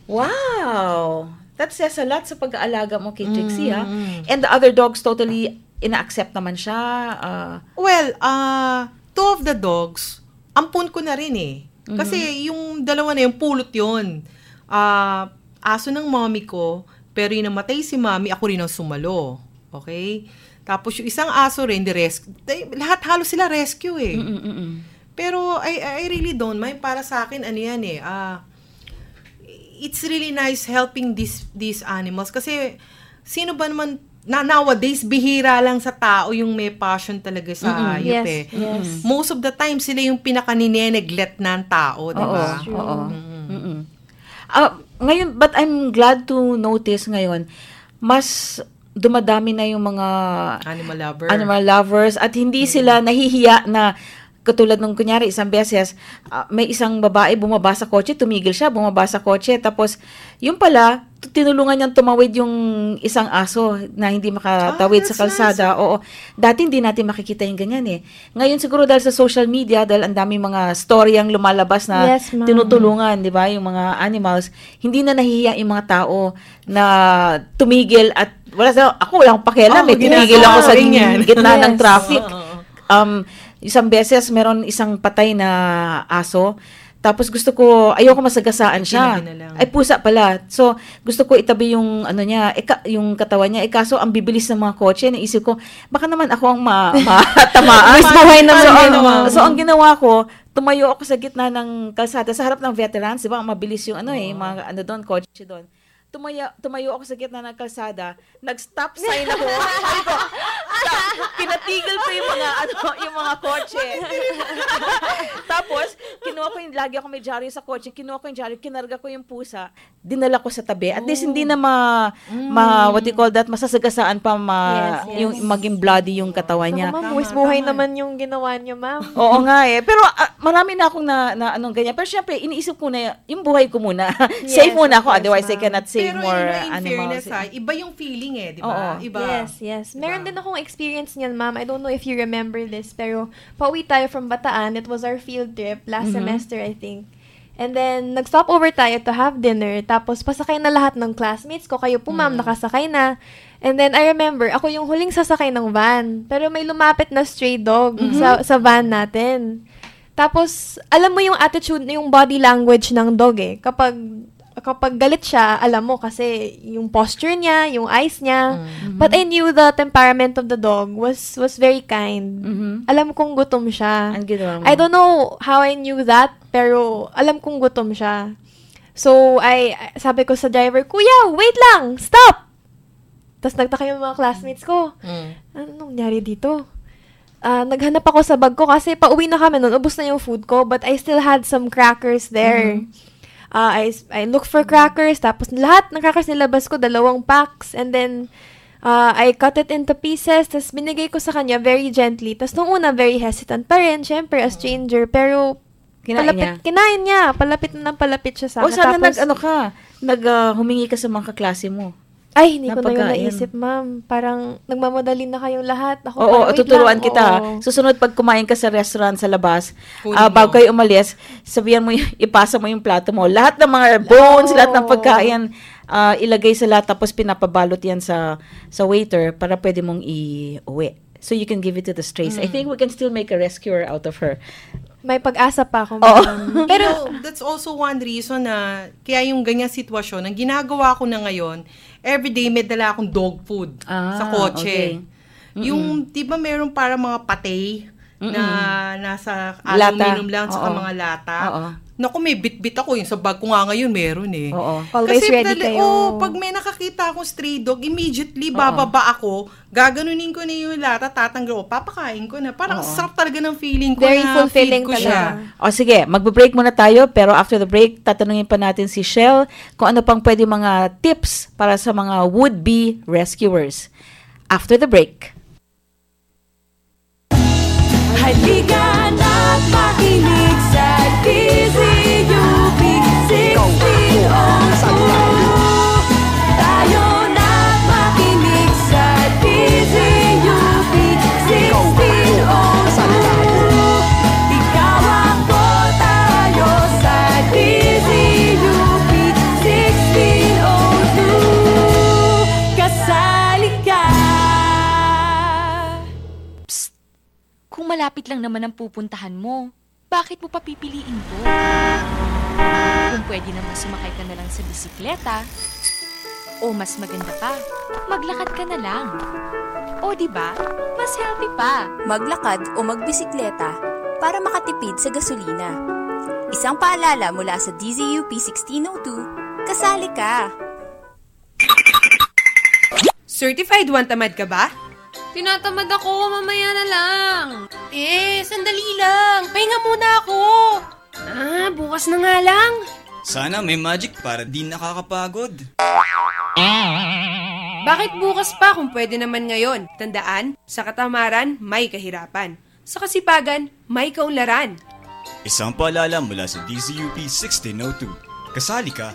Wow. That says a lot sa pag-aalaga mo kay Trixie, ha? Mm. And the other dogs totally ina-accept naman siya. Uh, Well, uh, two of the dogs, ampun ko na rin eh. Kasi yung dalawa na yung pulot yun. Uh, aso ng mommy ko, pero yung namatay si mommy, ako rin ang sumalo. Okay? Tapos yung isang aso rin, the rescue. Lahat halos sila rescue eh. Mm-mm-mm. Pero I, I really don't mind. Para sa akin, ano yan eh, ah, it's really nice helping these these animals. Kasi, sino ba naman, na nowadays, bihira lang sa tao yung may passion talaga sa Mm-mm. hayop Yes, eh. yes. Most of the time, sila yung pinaka-nineglect ng tao, di ba? Oo. Oo. Mm-mm. Uh, ngayon, but I'm glad to notice ngayon, mas dumadami na yung mga animal lover. Animal lovers at hindi mm-hmm. sila nahihiya na katulad nung kunyari isang beses uh, may isang babae bumaba sa kotse, tumigil siya, bumaba sa kotse, tapos yung pala tinulungan niyang tumawid yung isang aso na hindi makatawid ah, sa kalsada. Nice. Oo. Dati hindi natin makikita yung ganyan eh. Ngayon siguro dahil sa social media, dahil ang daming mga story ang lumalabas na yes, tinutulungan, di ba, yung mga animals, hindi na nahihiya yung mga tao na tumigil at wala sa ako wala akong pakialam, oh, eh, tumigil ako sa gitna yes. ng traffic. Um isang beses meron isang patay na aso. Tapos gusto ko, ayoko masagasaan siya. Ay, pusa pala. So, gusto ko itabi yung, ano niya, eka, yung katawan niya. Eh, kaso, ang bibilis ng mga kotse. Naisip ko, baka naman ako ang ma- matamaan. Mas buhay naman. So, ang, so, ang ginawa ko, tumayo ako sa gitna ng kalsada, sa harap ng veterans. Diba? Mabilis yung ano eh, mga ano doon, kotse doon. Tumayo, tumayo ako sa gitna ng kalsada, nag-stop sign ako. Pinatigil ko yung mga ano, yung mga kotse. Tapos, kinuha ko yung, lagi ako may dyaryo sa kotse, kinuha ko yung dyaryo, kinarga ko yung pusa, dinala ko sa tabi. At least hindi na ma, mm. ma what you call that, masasagasaan pa ma, yes, yes. yung maging bloody yung katawan niya. So, ma'am, buwis buhay naman yung ginawa niyo, ma'am. Oo nga eh. Pero uh, marami na akong na, na anong ganyan. Pero syempre, iniisip ko na yung buhay ko muna. Yes, safe muna ako, otherwise ma'am. I cannot save pero more in, in animals. Fairness, ha, iba yung feeling eh, di ba? Iba. Yes, yes. Meron diba? Din akong experience niyan, ma'am. I don't know if you remember this, pero pauwi tayo from Bataan. It was our field trip last mm-hmm. semester, I think. And then, nag-stop over tayo to have dinner. Tapos, pasakay na lahat ng classmates ko. Kayo po, ma'am, mm. nakasakay na. And then, I remember, ako yung huling sasakay ng van. Pero may lumapit na stray dog mm-hmm. sa, sa van natin. Tapos, alam mo yung attitude, yung body language ng dog eh. Kapag kapag galit siya, alam mo kasi yung posture niya, yung eyes niya. Mm-hmm. But I knew the temperament of the dog was was very kind. Mm-hmm. Alam kong gutom siya. I don't know how I knew that, pero alam kong gutom siya. So, I sabi ko sa driver, Kuya, wait lang! Stop! Tapos nagtaka yung mga classmates ko. Mm. Anong nangyari dito? Uh, naghanap ako sa bag ko kasi pauwi na kami nun. Ubus na yung food ko, but I still had some crackers there. Mm-hmm. Uh, I, I looked for crackers, tapos lahat ng crackers nilabas ko, dalawang packs, and then, uh, I cut it into pieces, tapos binigay ko sa kanya very gently. Tapos nung una, very hesitant pa rin, syempre, a stranger, pero, kinain palapit, niya? Kinain niya, palapit na palapit siya sa akin. O, sana tapos, nag, ano ka, nag, uh, humingi ka sa mga kaklase mo. Ay, hindi ko na yung naisip, ma'am. Parang, nagmamadali na kayong lahat. Ako, oo, parang, tuturuan lang. Kita. Oo. Susunod, pag kumain ka sa restaurant sa labas, uh, bago kayo umalis, sabihan mo, ipasa mo yung plato mo. Lahat ng mga bones, oh. lahat ng pagkain, uh, ilagay sa lahat, tapos pinapabalot yan sa sa waiter para pwede mong i-uwi. So, you can give it to the strays. Mm. I think we can still make a rescuer out of her. May pag-asa pa ako. Oh. Pero, that's also one reason na, kaya yung ganyang sitwasyon, ang ginagawa ko na ngayon, everyday may dala akong dog food ah, sa kotse. Okay. Yung, di ba meron para mga patay Mm-mm. na nasa aluminum lang sa mga lata? Oo. Naku, may bit-bit ako. Yung sa bag ko nga ngayon, meron eh. Oo. Always kasi ready dali, kayo. Oh, pag may nakakita akong stray dog, immediately bababa ako, gaganunin ko na yung lata, tatanggal ko, papakain ko na. Parang Oo. sarap talaga ng feeling ko. Very na fulfilling ko siya. O sige, magbe-break muna tayo, pero after the break, tatanungin pa natin si Shell kung ano pang pwede mga tips para sa mga would-be rescuers. After the break. Halika na't makinig sa D Z U P sixteen oh two. Tayo na't makinig sa D Z U P sixteen oh two. Ikaw ako, tayo sa D Z U P sixteen oh two. Kasali ka. Kung malapit lang naman ang pupuntahan mo, bakit mo papipiliin ko? Kung pwede naman sumakay ka na lang sa bisikleta, o mas maganda pa, maglakad ka na lang. O diba, mas healthy pa. Maglakad o magbisikleta para makatipid sa gasolina. Isang paalala mula sa D Z U P sixteen oh two, kasali ka! Certified one tamad ka ba? Tinatamad ako, mamaya na lang. Eh, sandali lang. Pahinga muna ako. Ah, bukas na nga lang. Sana may magic para di nakakapagod. Bakit bukas pa kung pwede naman ngayon? Tandaan, sa katamaran, may kahirapan. Sa kasipagan, may kaunlaran. Isang paalala mula sa D Z U P sixteen oh two. Kasali ka.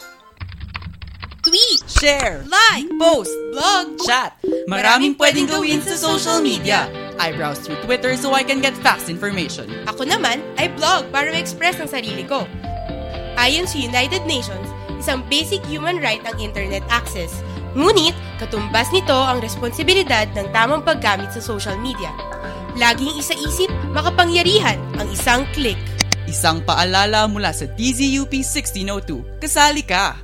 Tweet, share, like, post, blog, chat. Maraming pwedeng gawin sa social media. I browse through Twitter so I can get fast information. Ako naman ay blog para ma-express ang sarili ko. Ayon sa United Nations, isang basic human right ang internet access. Ngunit, katumbas nito ang responsibilidad ng tamang paggamit sa social media. Laging isa-isip, makapangyarihan ang isang click. Isang paalala mula sa D Z U P sixteen oh two. Kasali ka!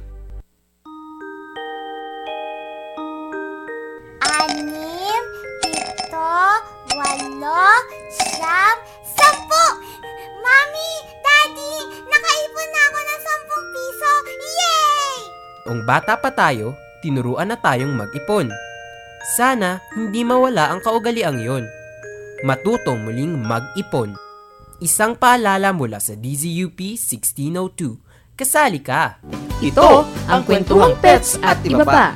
Anim, pito, walo, siyam, sampu! Mami! Daddy! Nakaipon na ako ng sampung piso! Yay! Kung bata pa tayo, tinuruan na tayong mag-ipon. Sana hindi mawala ang kaugaliang yon. Matutong muling mag-ipon. Isang paalala mula sa D Z U P sixteen oh two. Kasali ka! Ito ang Kwentuhang Pets at Iba Pa.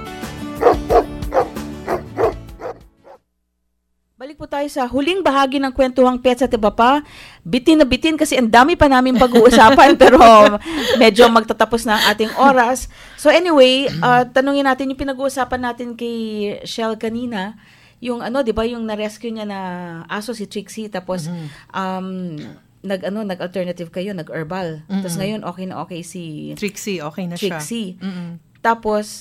Balik po tayo sa huling bahagi ng Kwentuhang Pets at Iba Pa. Bitin na bitin kasi ang dami pa namin pag-uusapan pero medyo magtatapos na ang ating oras. So anyway, uh, tanungin natin yung pinag-uusapan natin kay Shell kanina. Yung ano, 'di ba, yung na-rescue niya na aso si Trixie tapos mm-hmm. um nag ano, nag-alternative kayo, nag-herbal. Mm-hmm. Tapos ngayon okay na okay si Trixie, okay na Trixie. siya. Mm-hmm. Tapos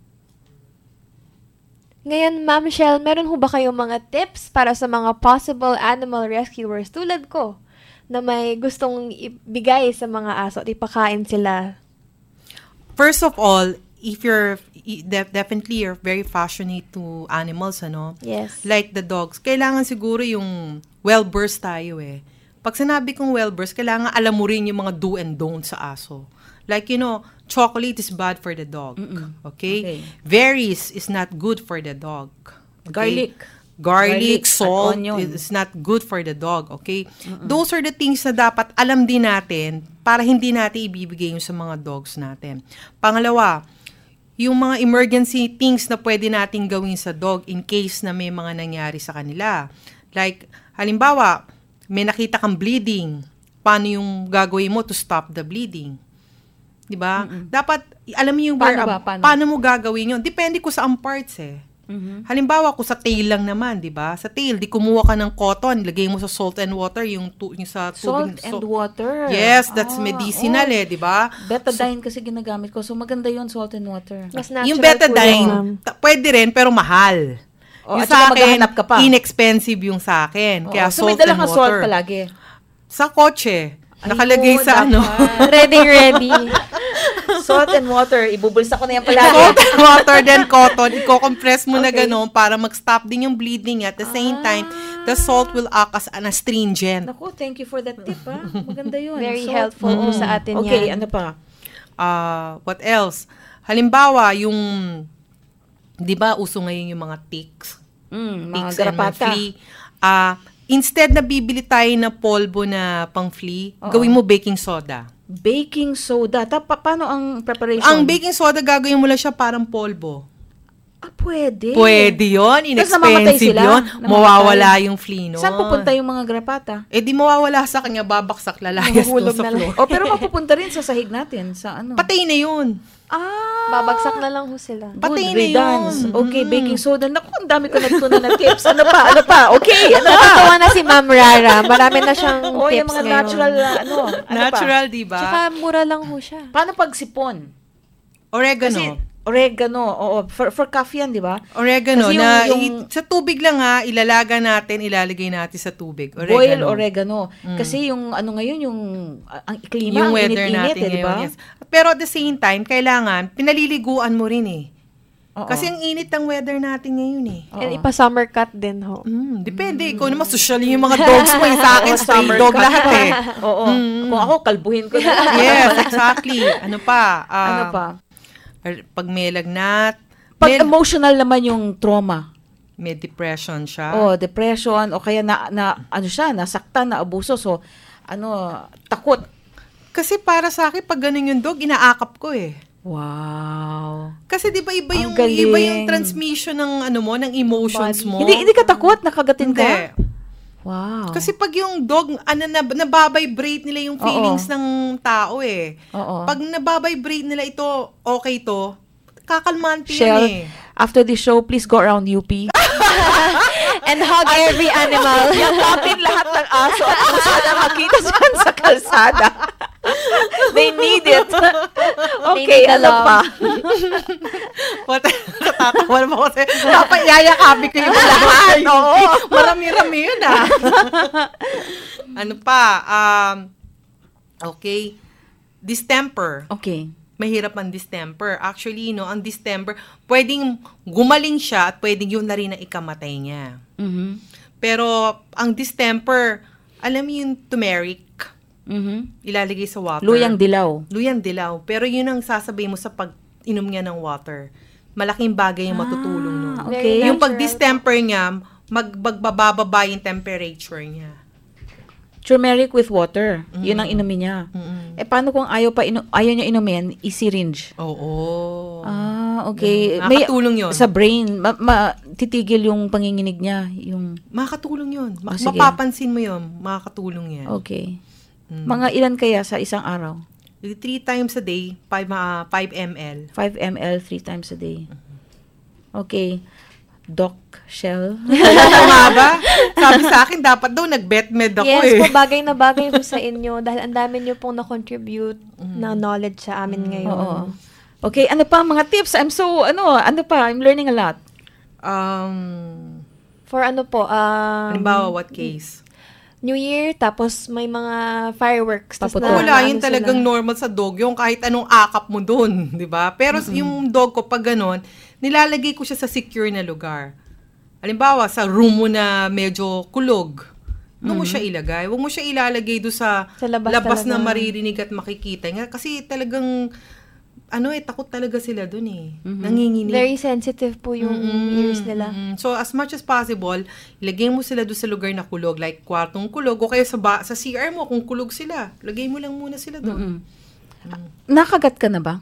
ngayon, Ma'am Shell, meron ho ba kayong mga tips para sa mga possible animal rescuers tulad ko na may gustong ibigay sa mga aso at ipakain sila? First of all, if you're de- definitely you're very passionate to animals, ano? Yes. Like the dogs, kailangan siguro yung well-versed tayo eh. Pag sinabi kong well-versed, kailangan alam mo rin yung mga do and don't sa aso. Like, you know, chocolate is bad for the dog. Okay? okay? Berries is not good for the dog. Okay? Garlic. Garlic, Garlic salt is not good for the dog. Okay? Mm-mm. Those are the things na dapat alam din natin para hindi natin ibibigay yung sa mga dogs natin. Pangalawa, yung mga emergency things na pwede natin gawin sa dog in case na may mga nangyari sa kanila. Like, halimbawa, may nakita kang bleeding. Paano yung gagawin mo to stop the bleeding? Diba? Mm-mm. Dapat, alam mo yung paano, where, ba? paano? paano mo gagawin yun. Depende ko sa ang parts eh. Mm-hmm. Halimbawa, kung sa tail lang naman, diba? Sa tail, di kumuha ka ng cotton, lagay mo sa salt and water, yung, tu- yung sa tubig. Salt and so, water? Yes, that's ah, medicinal oh. eh, diba? Betadine so, kasi ginagamit ko. So, maganda yun, salt and water. Mas natural yung betadine, ta- pwede rin, pero mahal. Oh, yung sa akin, ka pa. inexpensive yung sa akin. Oh, Kaya so, salt may dala and ka water. salt palagi? Sa kotse. Nakalagay Ayun, sa ano. ready, ready. Salt and water. Ibubulsa ko na yan palagi. Salt and water, then cotton. Iko-compress mo okay. na gano'n para mag-stop din yung bleeding. At the same ah. time, the salt will act as an astringent. Naku, thank you for that tip, ha? Maganda yun. Very salt. helpful mm. sa atin okay, yan. ano pa? Uh, what else? Halimbawa, yung, di ba, uso ngayon yung mga ticks? Mm, mga ticks garapata. Ah, uh, instead na bibili tayo na polvo na pang flea, Oo. gawin mo baking soda. Baking soda? Ta- pa- paano ang preparation? Ang baking soda, gagawin mo lang siya parang polvo. Ah, pwede. Pwede yun. Inexpensive yun. Mawawala yung flea, no? Saan pupunta yung mga grapata? Eh, di mawawala sa kanya, babaksak, lalayas doon sa floor. O, pero mapupunta rin sa sahig natin. Sa ano? Patay na yun. Ah. Babagsak na lang ho sila. Patay na yun. Okay, mm. baking soda. Naku, ang dami ko natutunan na tips. Ano pa? Ano pa? Okay, ano pa? Natutuwa na si Ma'am Rara. Marami na siyang oh, tips yung mga ngayon. natural, ano? ano natural, di ba? Tsaka mura lang ho siya. Paano pag sipon? Oregano. Kasi, oregano, oo. For, for coffee yan, di ba? Oregano, yung, na yung, i- sa tubig lang ha, ilalaga natin, ilalagay natin sa tubig. Oregano. Boil oregano. Mm. Kasi yung ano ngayon, yung ang klima, yung ang weather init-init, natin eh, di ba? Yes. Pero at the same time, kailangan, pinaliliguan mo rin eh. Oo. Kasi ang init ng weather natin ngayon eh. And ipa-summer cut din ho. Mm, depende. Mm. Ikaw naman, social yung mga dogs mo. Yung sa akin, stray dog cut. lahat eh. Oo. Mm. Kung ako, kalbuhin ko na. Yes, exactly. Ano pa? Uh, ano pa? Pag may lagnat. Pag may, emotional naman yung trauma. May depression siya. Oh, depression. O kaya na, na ano siya, nasaktan, na abuso. So, ano, takot. Kasi para sa akin, pag ganun yung dog, inaakap ko eh. Wow. Kasi di ba iba Ang yung galing. iba yung transmission ng ano mo, ng emotions mo. Hindi, hindi ka takot? Nakagatin ka? Hindi. Wow. Kasi pag yung dog, ano, nab- nababibrate nila yung feelings Oo. ng tao eh. Oo. Pag nababibrate nila ito, okay to, kakalmante Shell, yun eh. after the show, please go around U P. And hug every animal. Yakapin lahat ng aso at puso na makita dyan sa kalsada. They need it. Okay, need the ano love. pa? What? Natatawa naman ako sa'yo. Dapat yayakapin ko yung lahat. Oo. Marami-rami yun ah. Ano pa? Um, okay. Distemper. Okay. Mahirap ang distemper. Actually, no, ang distemper, pwedeng gumaling siya at pwedeng yun na rin ang ikamatay niya. Mm-hmm. Pero, ang distemper, alam mo yung turmeric, Mm-hmm. ilalagay sa water. Luyang dilaw. Luyang dilaw. Pero yun ang sasabihin mo sa pag-inom niya ng water. Malaking bagay yung matutulong nun. Ah, okay. Yung pag-distemper niya, mag- magbababa yung temperature niya. Turmeric with water. Mm-hmm. Yun ang inumin niya. Mm-hmm. Eh, paano kung ayaw, pa inu- ayaw niya inumin, i-syringe? Oo. Ah, okay. Mm, nakakatulong yun. Sa brain, ma- ma- titigil yung panginginig niya. Yung... Makakatulong yun. Ma- Oh, sige. mapapansin mo yun. Makakatulong yan. Okay. Mm. Mga ilan kaya sa isang araw? Three times a day, five, uh, five milliliters. five milliliters, three times a day. Okay. Doc Shell. Tama ba? Sabi sa akin, dapat daw nag-betmed ako yes eh. po, bagay na bagay po sa inyo dahil ang dami niyo pong na-contribute Mm. na knowledge sa amin ngayon. Oo. Okay, ano pa mga tips? I'm so, ano, ano pa? I'm learning a lot. Um, For ano po, um, halimbawa, what case? New Year, tapos may mga fireworks. tas Tapos na- wala, na yun ano talagang sila. normal sa dog, yung kahit anong akap mo dun, di ba? Pero Mm-mm. yung dog ko, pag ganon, nilalagay ko siya sa secure na lugar. Halimbawa, sa room mo na medyo kulog, doon mo Mhm. siya ilagay. Huwag mo siya ilalagay doon sa, Sa labas na talaga. maririnig at makikita. Nga, kasi talagang, ano eh, takot talaga sila doon eh. Mhm. Nanginginig. Very sensitive po yung Mm-mm, ears nila. mm-mm. So, as much as possible, ilagay mo sila doon sa lugar na kulog, like kwartong kulog, o kaya sa, ba- sa C R mo, kung kulog sila, lagay mo lang muna sila doon. Mm-mm. Nakagat ka na ba?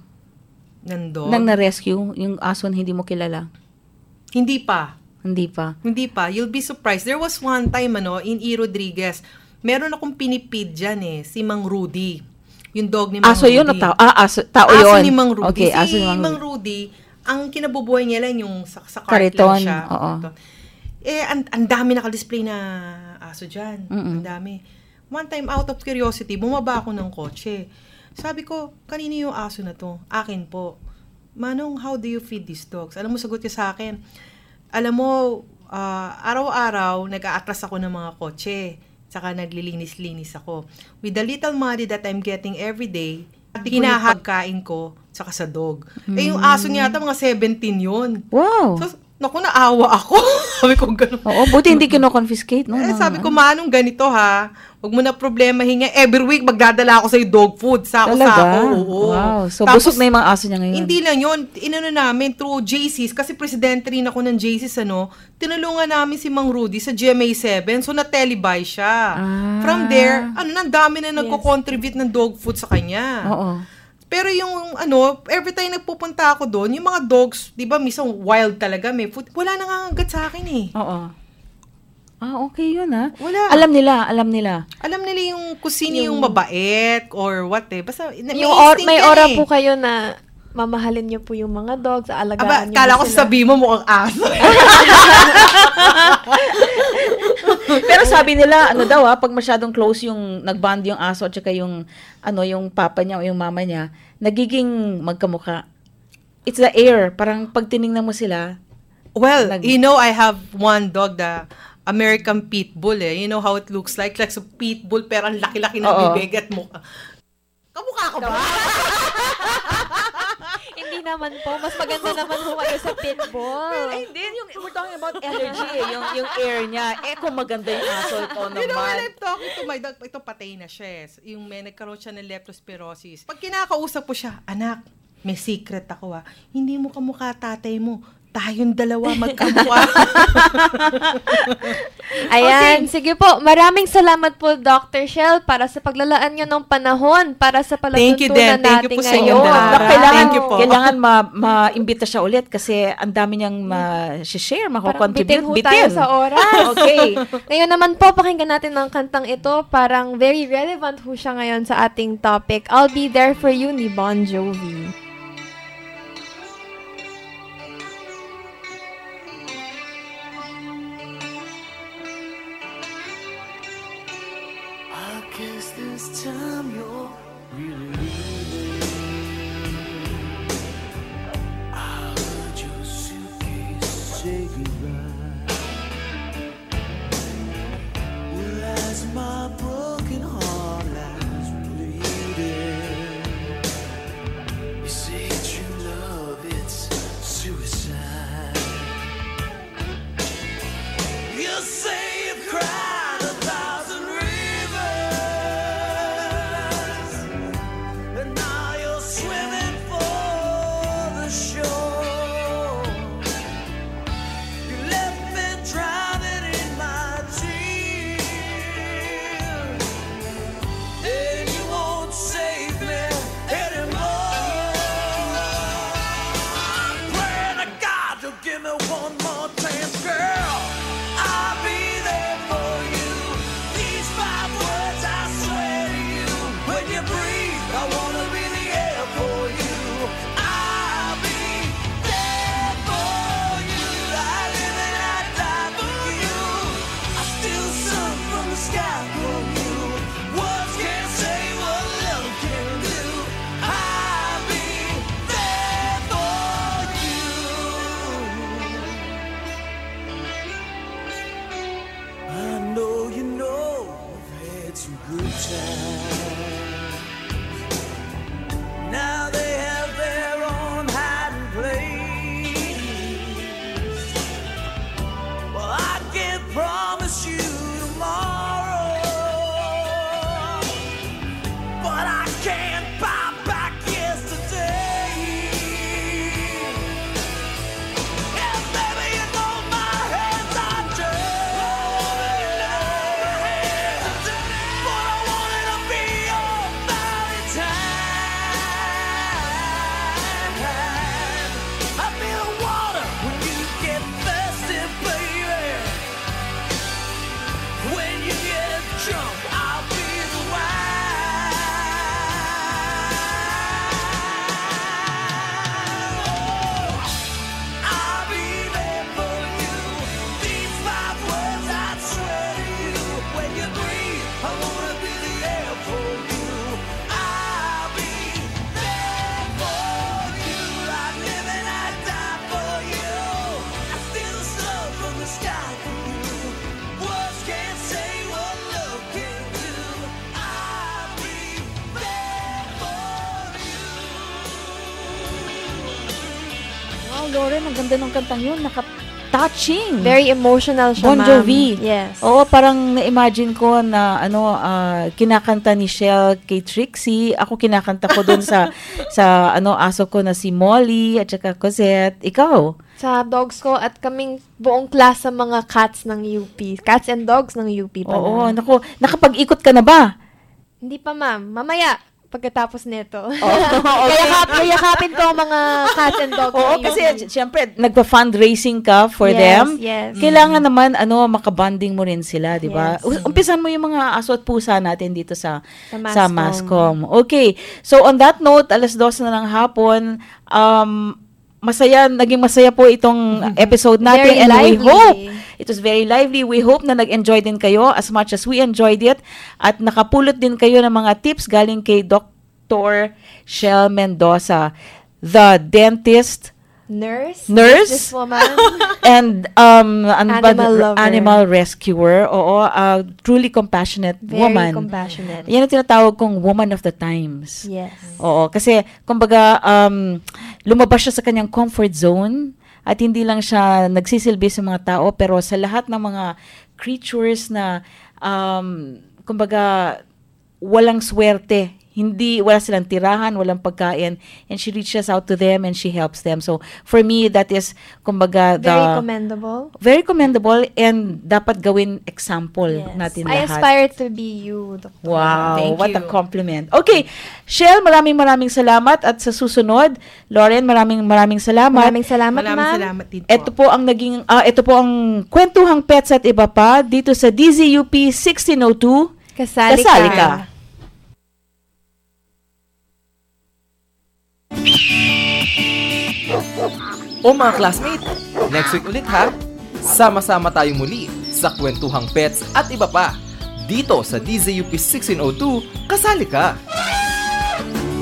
Ng dog? Nang na-rescue, yung aso na hindi mo kilala? Hindi pa. Hindi pa. Hindi pa. You'll be surprised. There was one time, ano, in E. Rodriguez, meron akong pinipid dyan eh, si Mang Rudy. Yung dog ni Mang Aso Rudy. yun o tao? Ah, aso, tao Aso yun. ni Mang Rudy. Okay, si aso ni Mang Mang Rudy. Rudy, ang kinabubuhay niya lang yung sa, sa cart Kariton, lang siya. oo. Kariton. Eh, ang, ang dami naka-display na aso dyan. Mm-mm. Ang dami. One time, out of curiosity, bumaba ako ng kotse. Sabi ko, kanino yung aso na to? Akin po. Manong, how do you feed these dogs? Alam mo, sagot niya sa akin, alam mo, ah, araw-araw, nag-aatras ako ng mga kotse. Saka naglilinis-linis ako. With the little money that I'm getting every day, hinahagkain ko, saka sa dog. Eh, yung aso niya ata, mga seventeen yun. Wow. So, naku, naawa ako. Sabi ko, gano'n. Oo, buti hindi kino-confiscate, no? Eh, Ng- sabi ko, manong ganito ha, huwag mo na problema hinga. Every week, magdadala ako sa'yo dog food. Sako-sako. Talaga? Oo. Wow. So, Tapos, busog na yung mga aso niya ngayon. hindi lang yun. Inano namin, through J Cs, kasi presidente rin ako ng J Cs, ano, tinulungan namin si Mang Rudy sa G M A seven. So, na-televise siya. Ah. From there, ano, ang dami na nagko-contribute ng dog food sa kanya. Oo. Pero yung ano, every time nagpupunta ako doon, yung mga dogs, 'di ba, minsan wild talaga, may food. Wala nangangagat sa akin eh. Oo. Ah, okay yun ha. Wala. Alam nila, alam nila. Alam nila yung kung sino yung, Yung- mabait or what eh. Basta may Yung or, instinct may yan ora eh. po kayo na mamahalin niyo po yung mga dogs, aalagaan Aba, niyo kala po ko sila. sabihin mo mukhang aso. Pero sabi nila, ano daw ha, pag masyadong close yung nagbond yung aso at saka yung, ano, yung papa niya o yung mama niya, nagiging magkamukha. It's the air. Parang pag tinignan mo sila, Well, Nag- you know, I have one dog, the American Pit Bull eh. You know how it looks like? Like sa Pit Bull, pero ang laki-laki ng Oo. bibig at mukha. Kamukha ko ba? Hindi naman po. Mas maganda naman po kayo sa pitbull. Eh, hindi. Yung, we're talking about energy eh. Yung, yung air niya. Eh, kung maganda yung aso, ito You know, when naman. I'm talking to my dog, ito patay na siya. eh. Yung may nagkaroon siya ng leptospirosis. Pag kinakausap ko siya, anak, may secret ako ah. Hindi mo kamukha tatay mo. tayong dalawa magkamukha. Ayan, okay. Sige po. Maraming salamat po, Doctor Shell, para sa paglalaan nyo ng panahon para sa palatuntunan natin ngayon. Kailangan, kailangan ma- ma-imbita siya ulit kasi ang dami niyang ma-share, makakontribute. Bitin ho tayo sa oras. Okay. Ngayon naman po, pakinggan natin ng kantang ito. Parang very relevant ho siya ngayon sa ating topic. I'll Be There For You ni Bon Jovi. Guess this time you're really leaving. I heard your suitcase say goodbye. Well, as my broken heart lies bleeding, you say true love, it's suicide. You say you've cried a thousand rivers. Now they have their own hiding place. Well, I can't promise you tomorrow, but I can't buy back yesterday. And baby, you know my hands are dirty, but I wanted to be your Valentine. Lauren, ang ganda ng kantang yun. Naka-touching. Very emotional siya, Bon ma'am. Jovi. Yes. Oo, parang na-imagine ko na ano, uh, kinakanta ni Shell kay Trixie. Ako kinakanta ko dun sa sa ano aso ko na si Molly at saka Cosette. Ikaw? Sa dogs ko at kaming buong class sa mga cats ng U P. Cats and dogs ng U P pa. Oo, naku, nakapag-ikot ka na ba? Hindi pa, ma'am. Mamaya. Pagkatapos nito. Oh, okay. Kaya kayakapin ko ang mga cats and dogs. Oo, kasi syempre nagpa-fundraising ka for yes, them. Yes. Kailangan naman ano makabanding mo rin sila, 'di ba? Yes. Umpisan mo yung mga aso at pusa natin dito sa sa Mascom. Sa Mascom. Okay. So on that note, alas dos na ng hapon, um masaya, naging masaya po itong episode natin. Very and lively. We hope it was very lively. We hope na nag-enjoy din kayo as much as we enjoyed it. At nakapulot din kayo ng mga tips galing kay Doctor Shell Mendoza, the dentist, nurse, nurse, woman, and um, animal lover. Animal rescuer. Oo, uh, truly compassionate very woman. compassionate. Yan ang tinatawag kong woman of the times. Yes. Oo, kasi kumbaga um, lumabas siya sa kanyang comfort zone at hindi lang siya nagsisilbi sa mga tao, pero sa lahat ng mga creatures na um, kumbaga walang swerte hindi, wala silang tirahan, walang pagkain, and she reaches out to them and she helps them. So, for me, that is, kumbaga, the... Very commendable. Very commendable, and dapat gawin example yes. natin I lahat. I aspire to be you, Doctor Wow, Thank what you. a compliment. Okay, Shell, maraming maraming salamat, at sa susunod, Lauren, maraming maraming salamat. Maraming salamat, Maraming ma'am. salamat din po. Ito po ang naging, ah, ito po ang Kwentuhang Pets at Iba Pa, dito sa D Z U P sixteen oh two. Kasali, Kasali ka. ka. O mga classmate, next week ulit ha. Sama-sama tayong muli sa Kwentuhang Pets at Iba Pa. Dito sa D Z U P sixteen oh two, kasali ka!